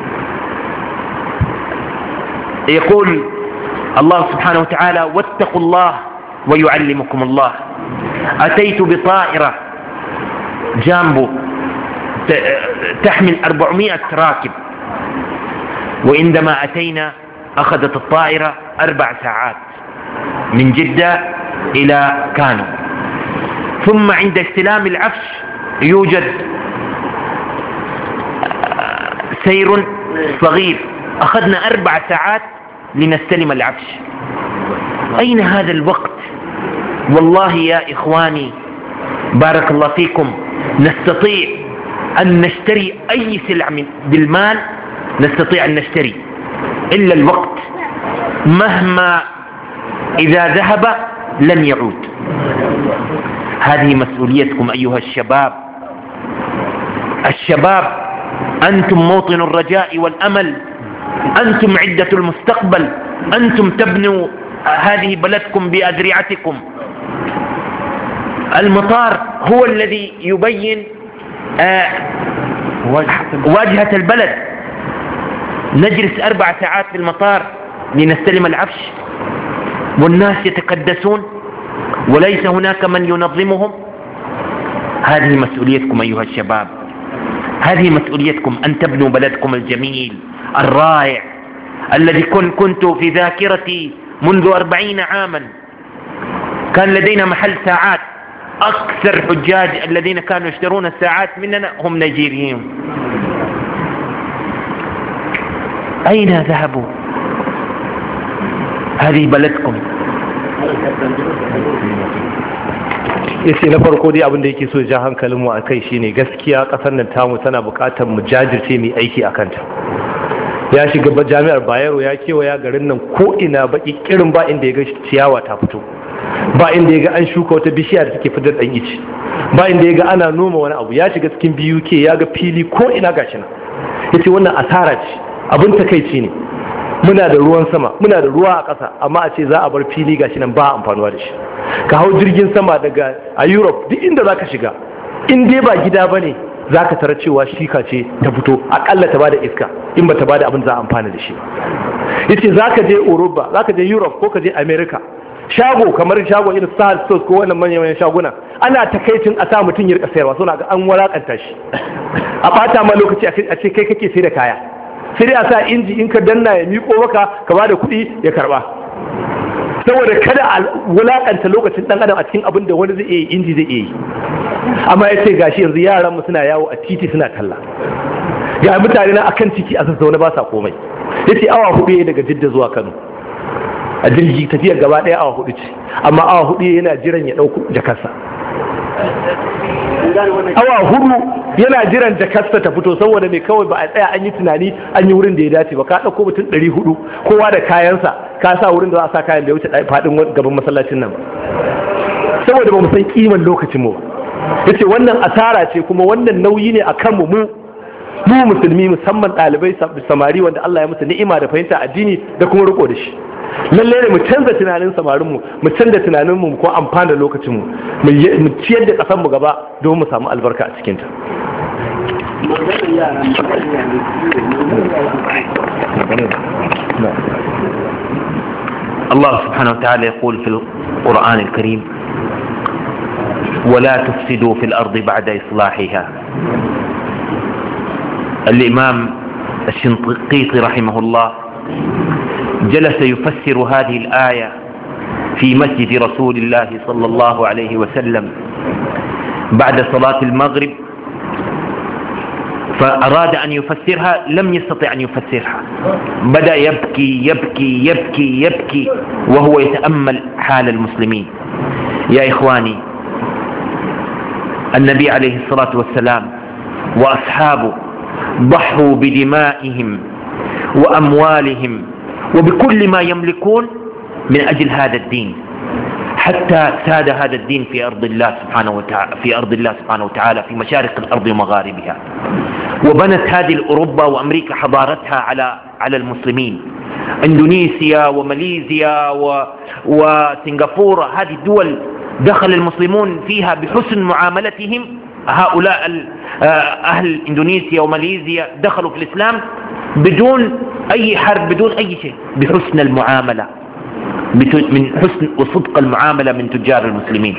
يقول الله سبحانه وتعالى واتقوا الله ويعلمكم الله. أتيت بطائرة جامبو تحمل أربعمائة راكب، وعندما أتينا أخذت الطائرة أربع ساعات من جدة إلى كانو. ثم عند استلام العفش يوجد سير صغير، أخذنا أربع ساعات لنستلم العفش. أين هذا الوقت؟ والله يا إخواني بارك الله فيكم نستطيع أن نشتري أي سلعة من بالمال، نستطيع أن نشتري، إلا الوقت مهما إذا ذهب لن يعود. هذه مسؤوليتكم أيها الشباب. الشباب أنتم موطن الرجاء والأمل، أنتم عدة المستقبل، أنتم تبنوا هذه بلدكم بأذرعتكم. المطار هو الذي يبين واجهة البلد، نجلس أربع ساعات في المطار لنستلم العفش والناس يتقدسون وليس هناك من ينظمهم. هذه مسؤوليتكم أيها الشباب، هذه مسؤوليتكم أن تبنوا بلدكم الجميل الرائع الذي كنت في ذاكرتي منذ أربعين عاما. كان لدينا محل ساعات، أكثر حجاج الذين كانوا يشترون الساعات مننا هم نيجيريين. أين ذهبوا؟ هذه بلدكم. yace na farko dai abin da yake so ja hankalin mu akai shine gaskiya kasar nan tamu tana bukatar mu jajirce mu aiki akan ta. Ya shiga jami'ar Bayero ya kewaya garin nan ko ina baki kirin ba inda ya ga ciyawa ta fito, ba inda ya ga an shuka wata bishiya da take fitar dan ici, ba inda ya ga ana noma wani abu. Ya shiga cikin B U K ya ga fili ko ina gashi nan. Yace wannan asara ce, abin takeici ne. Muna da ruwan sama, muna da ruwa a ƙasa, amma a ce za a bar fili gashi nan ba amfanuwa da shi. Ka hau jirgin sama daga a Europe duk inda za ka shiga, in dai ba gida ba ne za ka tara cewa shika ce ta fito, aƙalla ta bada iska, in ba ta bada abin za a amfana da shi. Yace za ka je Europa, za ka je Europe ko ka je America, shago kamar shago irin Sahel Stores ko wannan manyan shaguna, ana takaicin a sa mutum ya rika sayarwa, suna ga an walakanta shi. A ɓata ma lokaci a ce kai kake sai da kaya. Sai dai a sa inji in ka danna ya miƙo maka ka ba da kuɗi ya karɓa, saboda kada a wulaƙanta lokacin ɗan adam a cikin abin da wani zai iya yi, inji zai iya yi. Amma ya ce gashi yanzu yaran mu suna yawo a titi suna talla, ga mutane na akan titi a zazzaune ba sa komai. Ya ce awa hudu ya daga Jidda zuwa Kano a jirgi, tafiyar gaba ɗaya awa hudu ce, amma awa hudu yana jiran ya ɗauko jakarsa. Awa hudu yana jiran jakarsa ta fito, saboda mai kawai ba a tsaya an yi tunani an yi wurin da ya dace ba. Ka ɗauko mutum ɗari hudu kowa da kayansa, ka sa wurin da za a sa kayan da ya wuce faɗin gaban masallacin nan ba, saboda ba mu san kiman lokacin mu ba. Yace wannan asara ce, kuma wannan nauyi ne a kanmu mu mu musulmi, musamman ɗalibai samari wanda Allah ya musu ni'ima da fahimta addini da kuma riko da shi. Lallai ne mu canza tunanin samarinmu, mu canza tunaninmu ko amfana lokacinmu, mu ciyar da ƙasarmu gaba don mu samu albarka a cikinta. الله سبحانه وتعالى يقول في القرآن الكريم: ولا تفسدوا في الأرض بعد إصلاحها. الإمام الشنقيطي رحمه الله جلس يفسر هذه الآية في مسجد رسول الله صلى الله عليه وسلم بعد صلاة المغرب، فأراد أن يفسرها لم يستطع أن يفسرها، بدأ يبكي يبكي يبكي يبكي وهو يتأمل حال المسلمين. يا إخواني، النبي عليه الصلاة والسلام وأصحابه ضحوا بدمائهم وأموالهم وبكل ما يملكون من أجل هذا الدين، حتى ساد هذا الدين في أرض الله سبحانه وتعالى في أرض الله سبحانه وتعالى في مشارق الأرض ومغاربها، وبنت هذه أوروبا وأمريكا حضارتها على على المسلمين. إندونيسيا وماليزيا و وسنغافورة، هذه الدول دخل المسلمون فيها بحسن معاملتهم. هؤلاء أهل إندونيسيا وماليزيا دخلوا في الإسلام بدون أي حرب، بدون أي شيء، بحسن المعاملة، من حسن وصدق المعاملة من تجار المسلمين.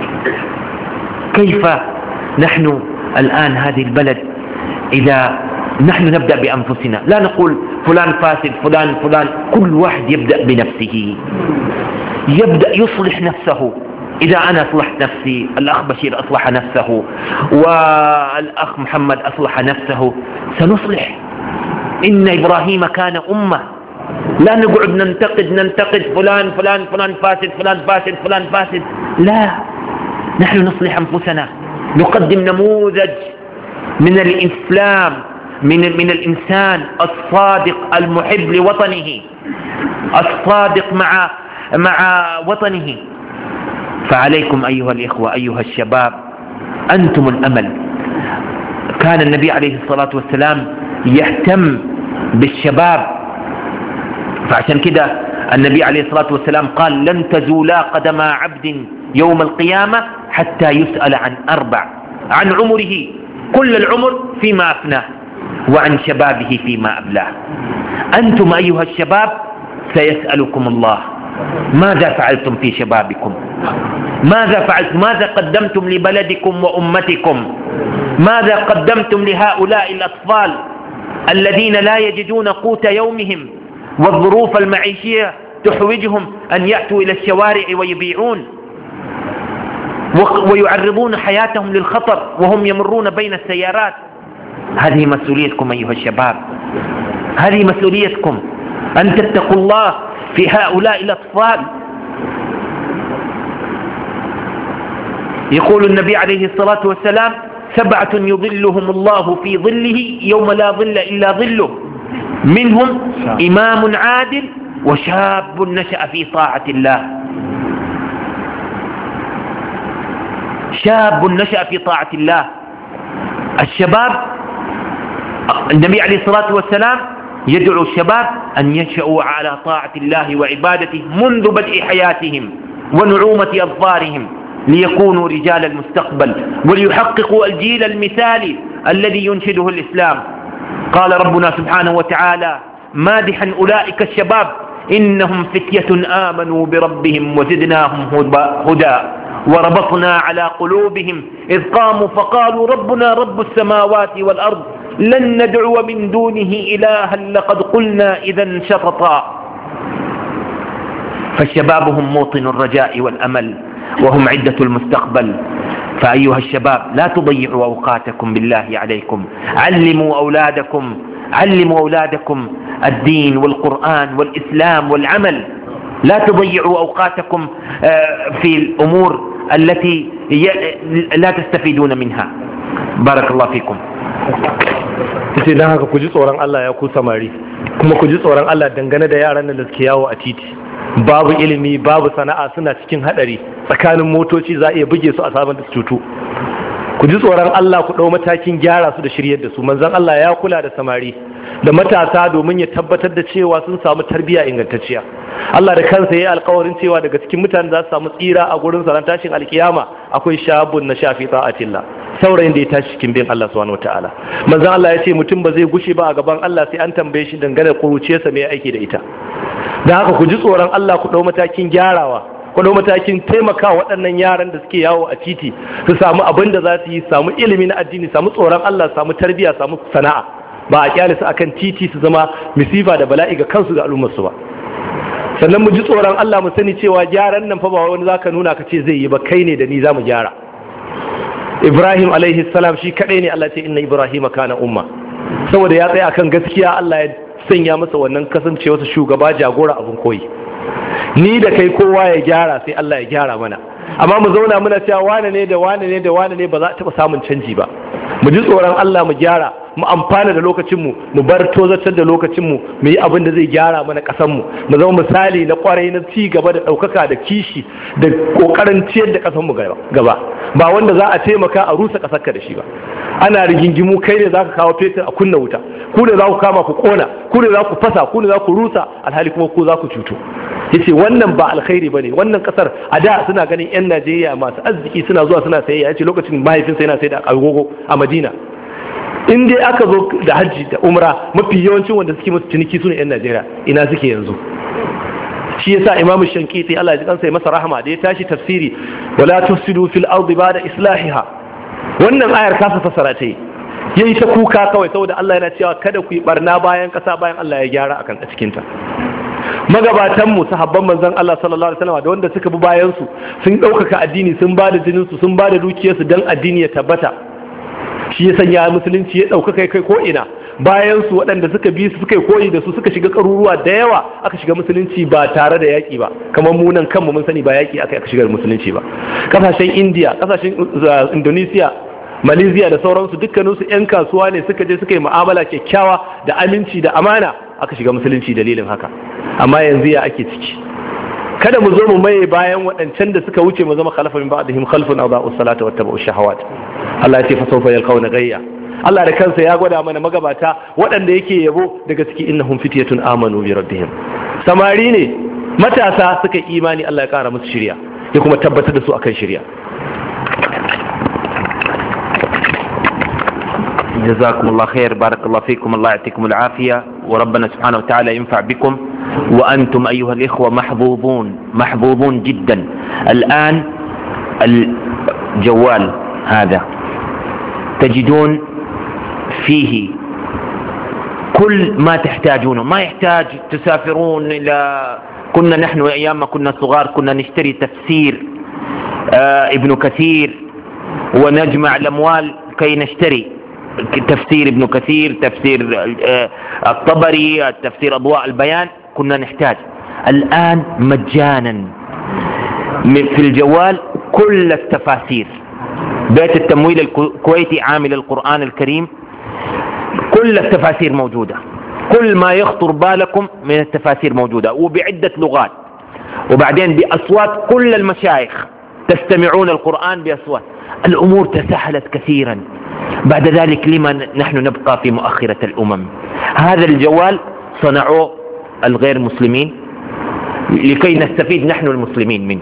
كيف نحن الآن هذه البلد إذا نحن نبدأ بأنفسنا، لا نقول فلان فاسد فلان فلان، كل واحد يبدأ بنفسه، يبدأ يصلح نفسه. إذا أنا أصلحت نفسي، الأخ بشير أصلح نفسه، والأخ محمد أصلح نفسه، سنصلح. إن إبراهيم كان أمة، لا نقعد ننتقد ننتقد فلان فلان فلان فاسد فلان فاسد فلان فاسد، لا، نحن نصلح أنفسنا، نقدم نموذج من الإسلام، من من الإنسان الصادق المحب لوطنه، الصادق مع مع وطنه. فعليكم أيها الإخوة أيها الشباب، أنتم الأمل. كان النبي عليه الصلاة والسلام يهتم بالشباب، فعشان كده النبي عليه الصلاة والسلام قال: لن تزولا قدم عبد يوم القيامة حتى يسأل عن أربع: عن عمره، كل العمر فيما أفناه وعن شبابه فيما أبلاه. أنتم أيها الشباب سيسألكم الله ماذا فعلتم في شبابكم؟ ماذا فعلتم؟ ماذا قدمتم لبلدكم وأمتكم؟ ماذا قدمتم لهؤلاء الأطفال الذين لا يجدون قوت يومهم والظروف المعيشية تحوجهم أن يأتوا إلى الشوارع ويبيعون ويعرضون حياتهم للخطر وهم يمرون بين السيارات؟ هذه مسؤوليتكم أيها الشباب، هذه مسؤوليتكم أن تتقوا الله في هؤلاء الأطفال. يقول النبي عليه الصلاة والسلام: سبعة يظلهم الله في ظله يوم لا ظل إلا ظله، منهم إمام عادل وشاب نشأ في طاعة الله. شاب نشأ في طاعة الله. الشباب، النبي عليه الصلاة والسلام يدعو الشباب أن ينشأوا على طاعة الله وعبادته منذ بدء حياتهم ونعومة أظفارهم ليكونوا رجال المستقبل وليحققوا الجيل المثالي الذي ينشده الإسلام. قال ربنا سبحانه وتعالى مادحا أولئك الشباب: إنهم فتية آمنوا بربهم وزدناهم هدى وربطنا على قلوبهم إذ قاموا فقالوا ربنا رب السماوات والأرض لن ندعو من دونه إلها لقد قلنا إذا شططا. فالشباب هم موطن الرجاء والأمل وهم عدة المستقبل. فأيها الشباب لا تضيعوا أوقاتكم بالله عليكم، علموا أولادكم علموا أولادكم الدين والقرآن والإسلام والعمل. لا تضيعوا أوقاتكم في الأمور التي لا تستفيدون منها. بارك الله فيكم. sai dan haka ku ji tsoron Allah ya ku samari, kuma ku ji tsoron Allah dangane da yaran da suke yawo a titi, babu ilimi babu sana'a, suna cikin hadari, tsakanin motoci za a iya buge su a sabon da su cutu. Ku ji tsoron Allah, ku ɗau matakin gyara su da shiryar da su. Manzon Allah ya kula da samari da matasa domin ya tabbatar da cewa sun samu tarbiyya ingantacciya. Allah da kansa ya yi alkawarin cewa daga cikin mutane za su samu tsira a gurin saran tashin alkiyama akwai shabun na shafi ta'atillah, saurayin da ya tashi cikin bin Allah subhanahu wataala. Manzon Allah ya ce mutum ba zai gushe ba a gaban Allah sai an tambaye shi dangane da kuruciyarsa me aiki da ita. Da haka ku ji tsoron Allah, ku ɗau matakin gyarawa, ku ɗau matakin taimakawa waɗannan yaran da suke yawo a titi su samu abin da za su yi, samu ilimi na addini, samu tsoron Allah, samu tarbiyya, samu sana'a, ba a kyale su akan titi su zama misifa da bala'i ga kansu da al'ummarsu ba. Sannan mu ji tsoron Allah, mu sani cewa gyaran nan fa ba wani zaka nuna ka ce zai yi ba, kai ne da ni za mu gyara. Ibrahim alaihi salam shi kadai ne Allah ce inna Ibrahim kana umma, saboda ya tsaya akan gaskiya Allah ya sanya masa wannan kasancewa shugaba, jagora, abin koyi. Ni da kai kowa ya gyara sai Allah ya gyara mana, amma mu zauna muna cewa wane ne da wane ne da wane ne ba za a taɓa samun canji ba. Mu ji tsoron Allah, mu gyara, mu amfana da lokacinmu, mu bar tozatar da lokacinmu, mu yi abin da zai gyara mana ƙasanmu, mu zama misali na ƙwarai na ci gaba da ɗaukaka da kishi da ƙoƙarin ciyar da ƙasanmu gaba, ba wanda za a taimaka a rusa ƙasarka da shi ba. Ana rigingimu, kai ne za ka kawo fetur a kunna wuta, ku ne za ku kama ku ƙona, ku ne za ku fasa, ku ne za ku rusa, alhali kuma ku za ku cuto. Yace wannan ba alkhairi bane. Wannan kasar a da suna ganin yan Najeriya masu arziki suna zuwa suna sayayya. Yace lokacin mahaifinsa yana sayar da agogo a Madina, in dai aka zo da hajji da umra mafi yawancin wanda suke musu ciniki sune yan Najeriya. Ina suke yanzu? Shi yasa Imam Shankiti Allah ya ji kansa ya masa rahama da ya tashi tafsiri wala tufsidu fil ardi ba'da islahiha, wannan ayar kasa fassara ta yi, yayi ta kuka kawai saboda Allah yana cewa kada ku yi barna bayan kasa bayan Allah ya gyara akan a cikin ta. Magabatanmu sahabban manzon Allah sallallahu alaihi wasallam da wanda suka bi bayan su sun ɗaukaka addini, sun ba da jinin su, sun ba da dukiyarsu dan addini ya tabbata. Shi ya sanya musulunci ya ɗaukaka kai ko ina. Bayan su waɗanda suka bi su suka yi koyi da su suka shiga ƙaruruwa da yawa, aka shiga musulunci ba tare da yaƙi ba, kamar mu nan kanmu mun sani ba yaƙi aka aka shiga musulunci ba. Kasashen India, kasashen Indonesia, Malaysia da sauransu dukkaninsu 'yan kasuwa ne suka je suka yi mu'amala kyakkyawa da aminci da amana, aka shiga musulunci dalilin haka. Amma yanzu ya ake ciki, kada mu zo mu maye bayan waɗancan da suka wuce mu zama khalafa min ba'dihim khalfun adaa'us salata wattaba'ush shahawat. Allah ya ce fa sawfa yalqawna ghayya. Allah da kansa ya gwada mana magabata waɗanda yake yabo daga ciki innahum fityatun amanu bi rabbihim. Samari ne matasa suka imani, Allah ya kara musu shiriya ya kuma tabbatar da su akan shiriya. جزاكم الله خير، بارك الله فيكم، الله يعطيكم العافية، وربنا سبحانه وتعالى ينفع بكم. وأنتم أيها الإخوة محظوظون محظوظون جدا. الآن الجوال هذا تجدون فيه كل ما تحتاجونه، ما يحتاج تسافرون إلى، كنا نحن أيام ما كنا صغار كنا نشتري تفسير آه ابن كثير ونجمع الأموال كي نشتري تفسير ابن كثير، تفسير آه الطبري، تفسير أضواء البيان، كنا نحتاج. الآن مجانا في الجوال كل التفاسير. بيت التمويل الكويتي عامل القرآن الكريم كل التفاسير موجودة، كل ما يخطر بالكم من التفاسير موجودة وبعدة لغات، وبعدين بأصوات كل المشايخ تستمعون القرآن بأصوات. الأمور تسهلت كثيرا. بعد ذلك لما نحن نبقى في مؤخرة الأمم؟ هذا الجوال صنعوه الغير مسلمين لكي نستفيد نحن المسلمين منه.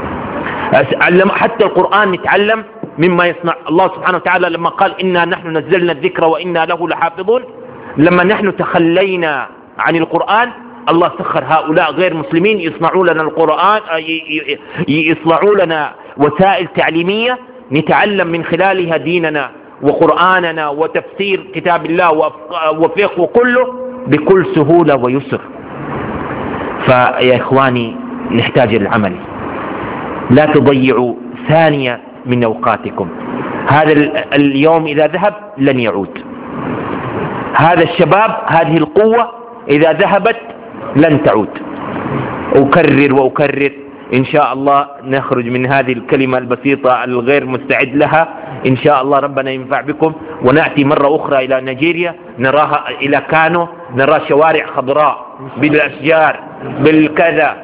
حتى القرآن نتعلم مما يصنع الله سبحانه وتعالى لما قال إنا نحن نزلنا الذكر وإنا له لحافظون. لما نحن تخلينا عن القرآن الله سخر هؤلاء غير مسلمين يصنعوا لنا القرآن، يصنعوا لنا وسائل تعليمية نتعلم من خلالها ديننا وقرآننا وتفسير كتاب الله وفقه وكله بكل سهولة ويسر. فيا إخواني نحتاج العمل، لا تضيعوا ثانية من أوقاتكم. هذا اليوم إذا ذهب لن يعود. هذا الشباب هذه القوة إذا ذهبت لن تعود. أكرر وأكرر إن شاء الله نخرج من هذه الكلمة البسيطة الغير مستعد لها إن شاء الله ربنا ينفع بكم، ونأتي مرة أخرى إلى نيجيريا نراها، إلى كانو نرى شوارع خضراء بالأشجار بالكذا،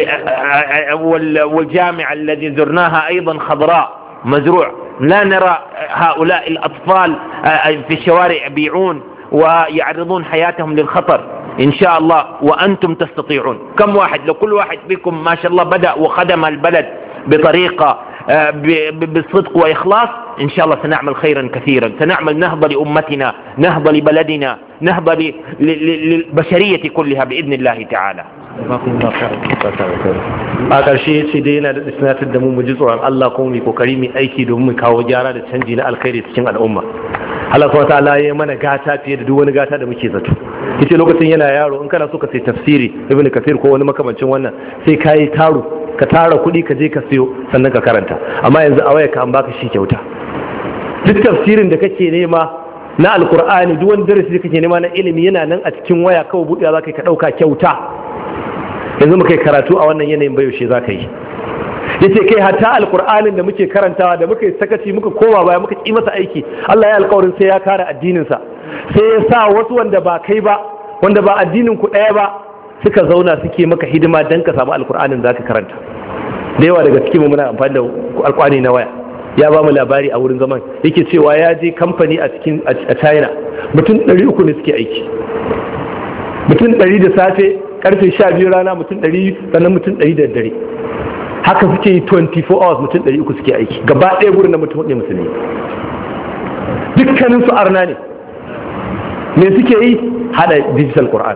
والجامعة الذي زرناها أيضا خضراء مزروع. لا نرى هؤلاء الأطفال في الشوارع يبيعون ويعرضون حياتهم للخطر إن شاء الله، وأنتم تستطيعون. كم واحد لو كل واحد بكم ما شاء الله بدأ وخدم البلد بطريقة بالصدق وإخلاص إن شاء الله سنعمل خيرا كثيرا، سنعمل نهضة لأمتنا، نهضة لبلدنا، نهضة للبشرية كلها بإذن الله تعالى. a ƙarshe ce dai yana da sinatar da mu mu ji tsoron Allah kuma mu kokari mu aiki domin mu kawo gyara da canji na alkhairi cikin al'umma. Allah subhanahu wataala ya mana gata fiye da duk wani gata da muke zato. Yace lokacin yana yaro in kana so ka sai tafsiri Ibn Kathir ko wani makamancin wannan sai ka yi taro ka tara kuɗi ka je ka siyo sannan ka karanta, amma yanzu a waya ka an baka shi kyauta. Duk tafsirin da kake nema na alkur'ani, duk wani darasi da kake nema na ilimi yana nan a cikin waya, kawai buɗewa za ka yi ka ɗauka kyauta. Yanzu muka yi karatu a wannan yanayin bayoshe za ka yi. Yace kai hatta alkur'anin da muke karantawa da muka yi sakaci muka koma baya muka ki masa aiki, Allah ya alƙawarin sai ya kare addininsa, sai ya sa wasu wanda ba kai ba, wanda ba addinin ku ɗaya ba, suka zauna suke maka hidima dan ka samu alkur'anin za ka karanta. Da yawa daga cikin mu muna amfani da alƙur'ani na waya. Ya ba mu labari a wurin zaman yake cewa ya je kamfani a cikin a China, mutum ɗari uku ne suke aiki, mutum ɗari da safe karfe sha biyu rana mutum ɗari, sannan mutum ɗari da dare, haka suke yi twenty-four hours mutum ɗari uku suke aiki, gaba ɗaya gurin na mutum ne musulmi, dukkanin su arna ne. Me suke yi? Hada digital Qur'an.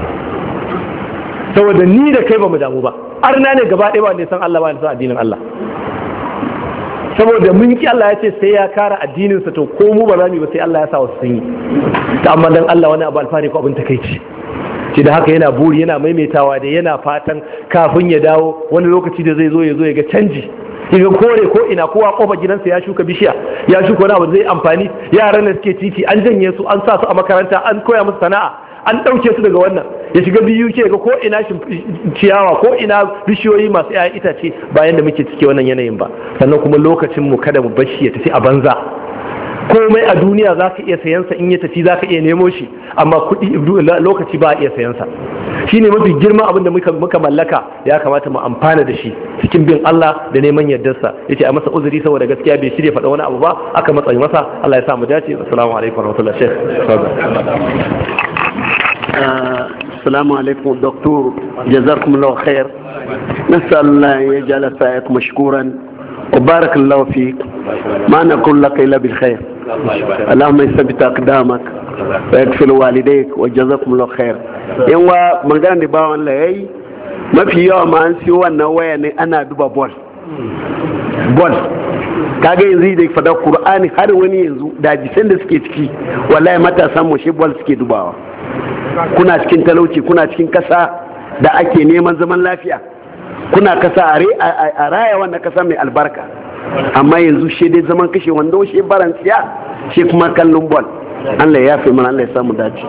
Saboda ni da kai ba mu damu ba, arna ne gaba ɗaya ba ne san Allah ba ne san addinin Allah. Saboda mun ki Allah ya ce sai ya kara addininsa, to ko mu ba za mu yi ba sai Allah ya sa wasu sun yi. Ta amma dan Allah wani abu alfahari ko abin takeici. Ce da haka yana buri yana maimaitawa da yana fatan kafin ya dawo wani lokaci da zai zo ya zo ya ga canji, ya kore ko ina kowa kofa gidansa ya shuka bishiya, ya shuka wani abu zai amfani, yaran da suke titi an janye su an sa su a makaranta an koya musu sana'a an ɗauke su daga wannan, ya shiga biyu ke ga ko ina ciyawa ko ina bishiyoyi masu ‘ya'yan itace bayan da muke cike wannan yanayin ba. Sannan kuma lokacin mu kada mu bashi ya tafi a banza. Komai a duniya za ka iya sayansa, in ya tafi za ka iya nemo shi, amma kuɗi lokaci ba a iya sayansa. Shi ne mafi girma abin da muka mallaka, ya kamata mu amfana da shi cikin bin Allah da neman yardarsa. Ya ce a masa uzuri saboda gaskiya bai shirya faɗa wani abu ba, aka matsayi masa. Allah ya sa mu dace. Assalamu alaikum warahmatullahi wabarakatuh. السلام عليكم دكتور، جزاكم الله خير. نسأل الله يجعل سعيك مشكورا وبارك الله فيك. ما نقول لك إلا بالخير. Allahumma isabbit aqdamak wa yaghfir walidayk wa jazakumullahu khair. Yan wa magana da bawan Allah yayi mafi yawa ma an siyo wannan waya ne ana duba ball ball kaga yanzu da fada Qur'ani har wani yanzu da jisan da suke ciki wallahi matasan mu shi ball suke dubawa. Kuna cikin talauci, kuna cikin kasa da ake neman zaman lafiya, kuna kasa a raya wannan kasa mai albarka, amma yanzu shi dai zaman kashe wanda shi baransiya shi kuma kallon ball. Allah ya fi mana, Allah ya samu dace.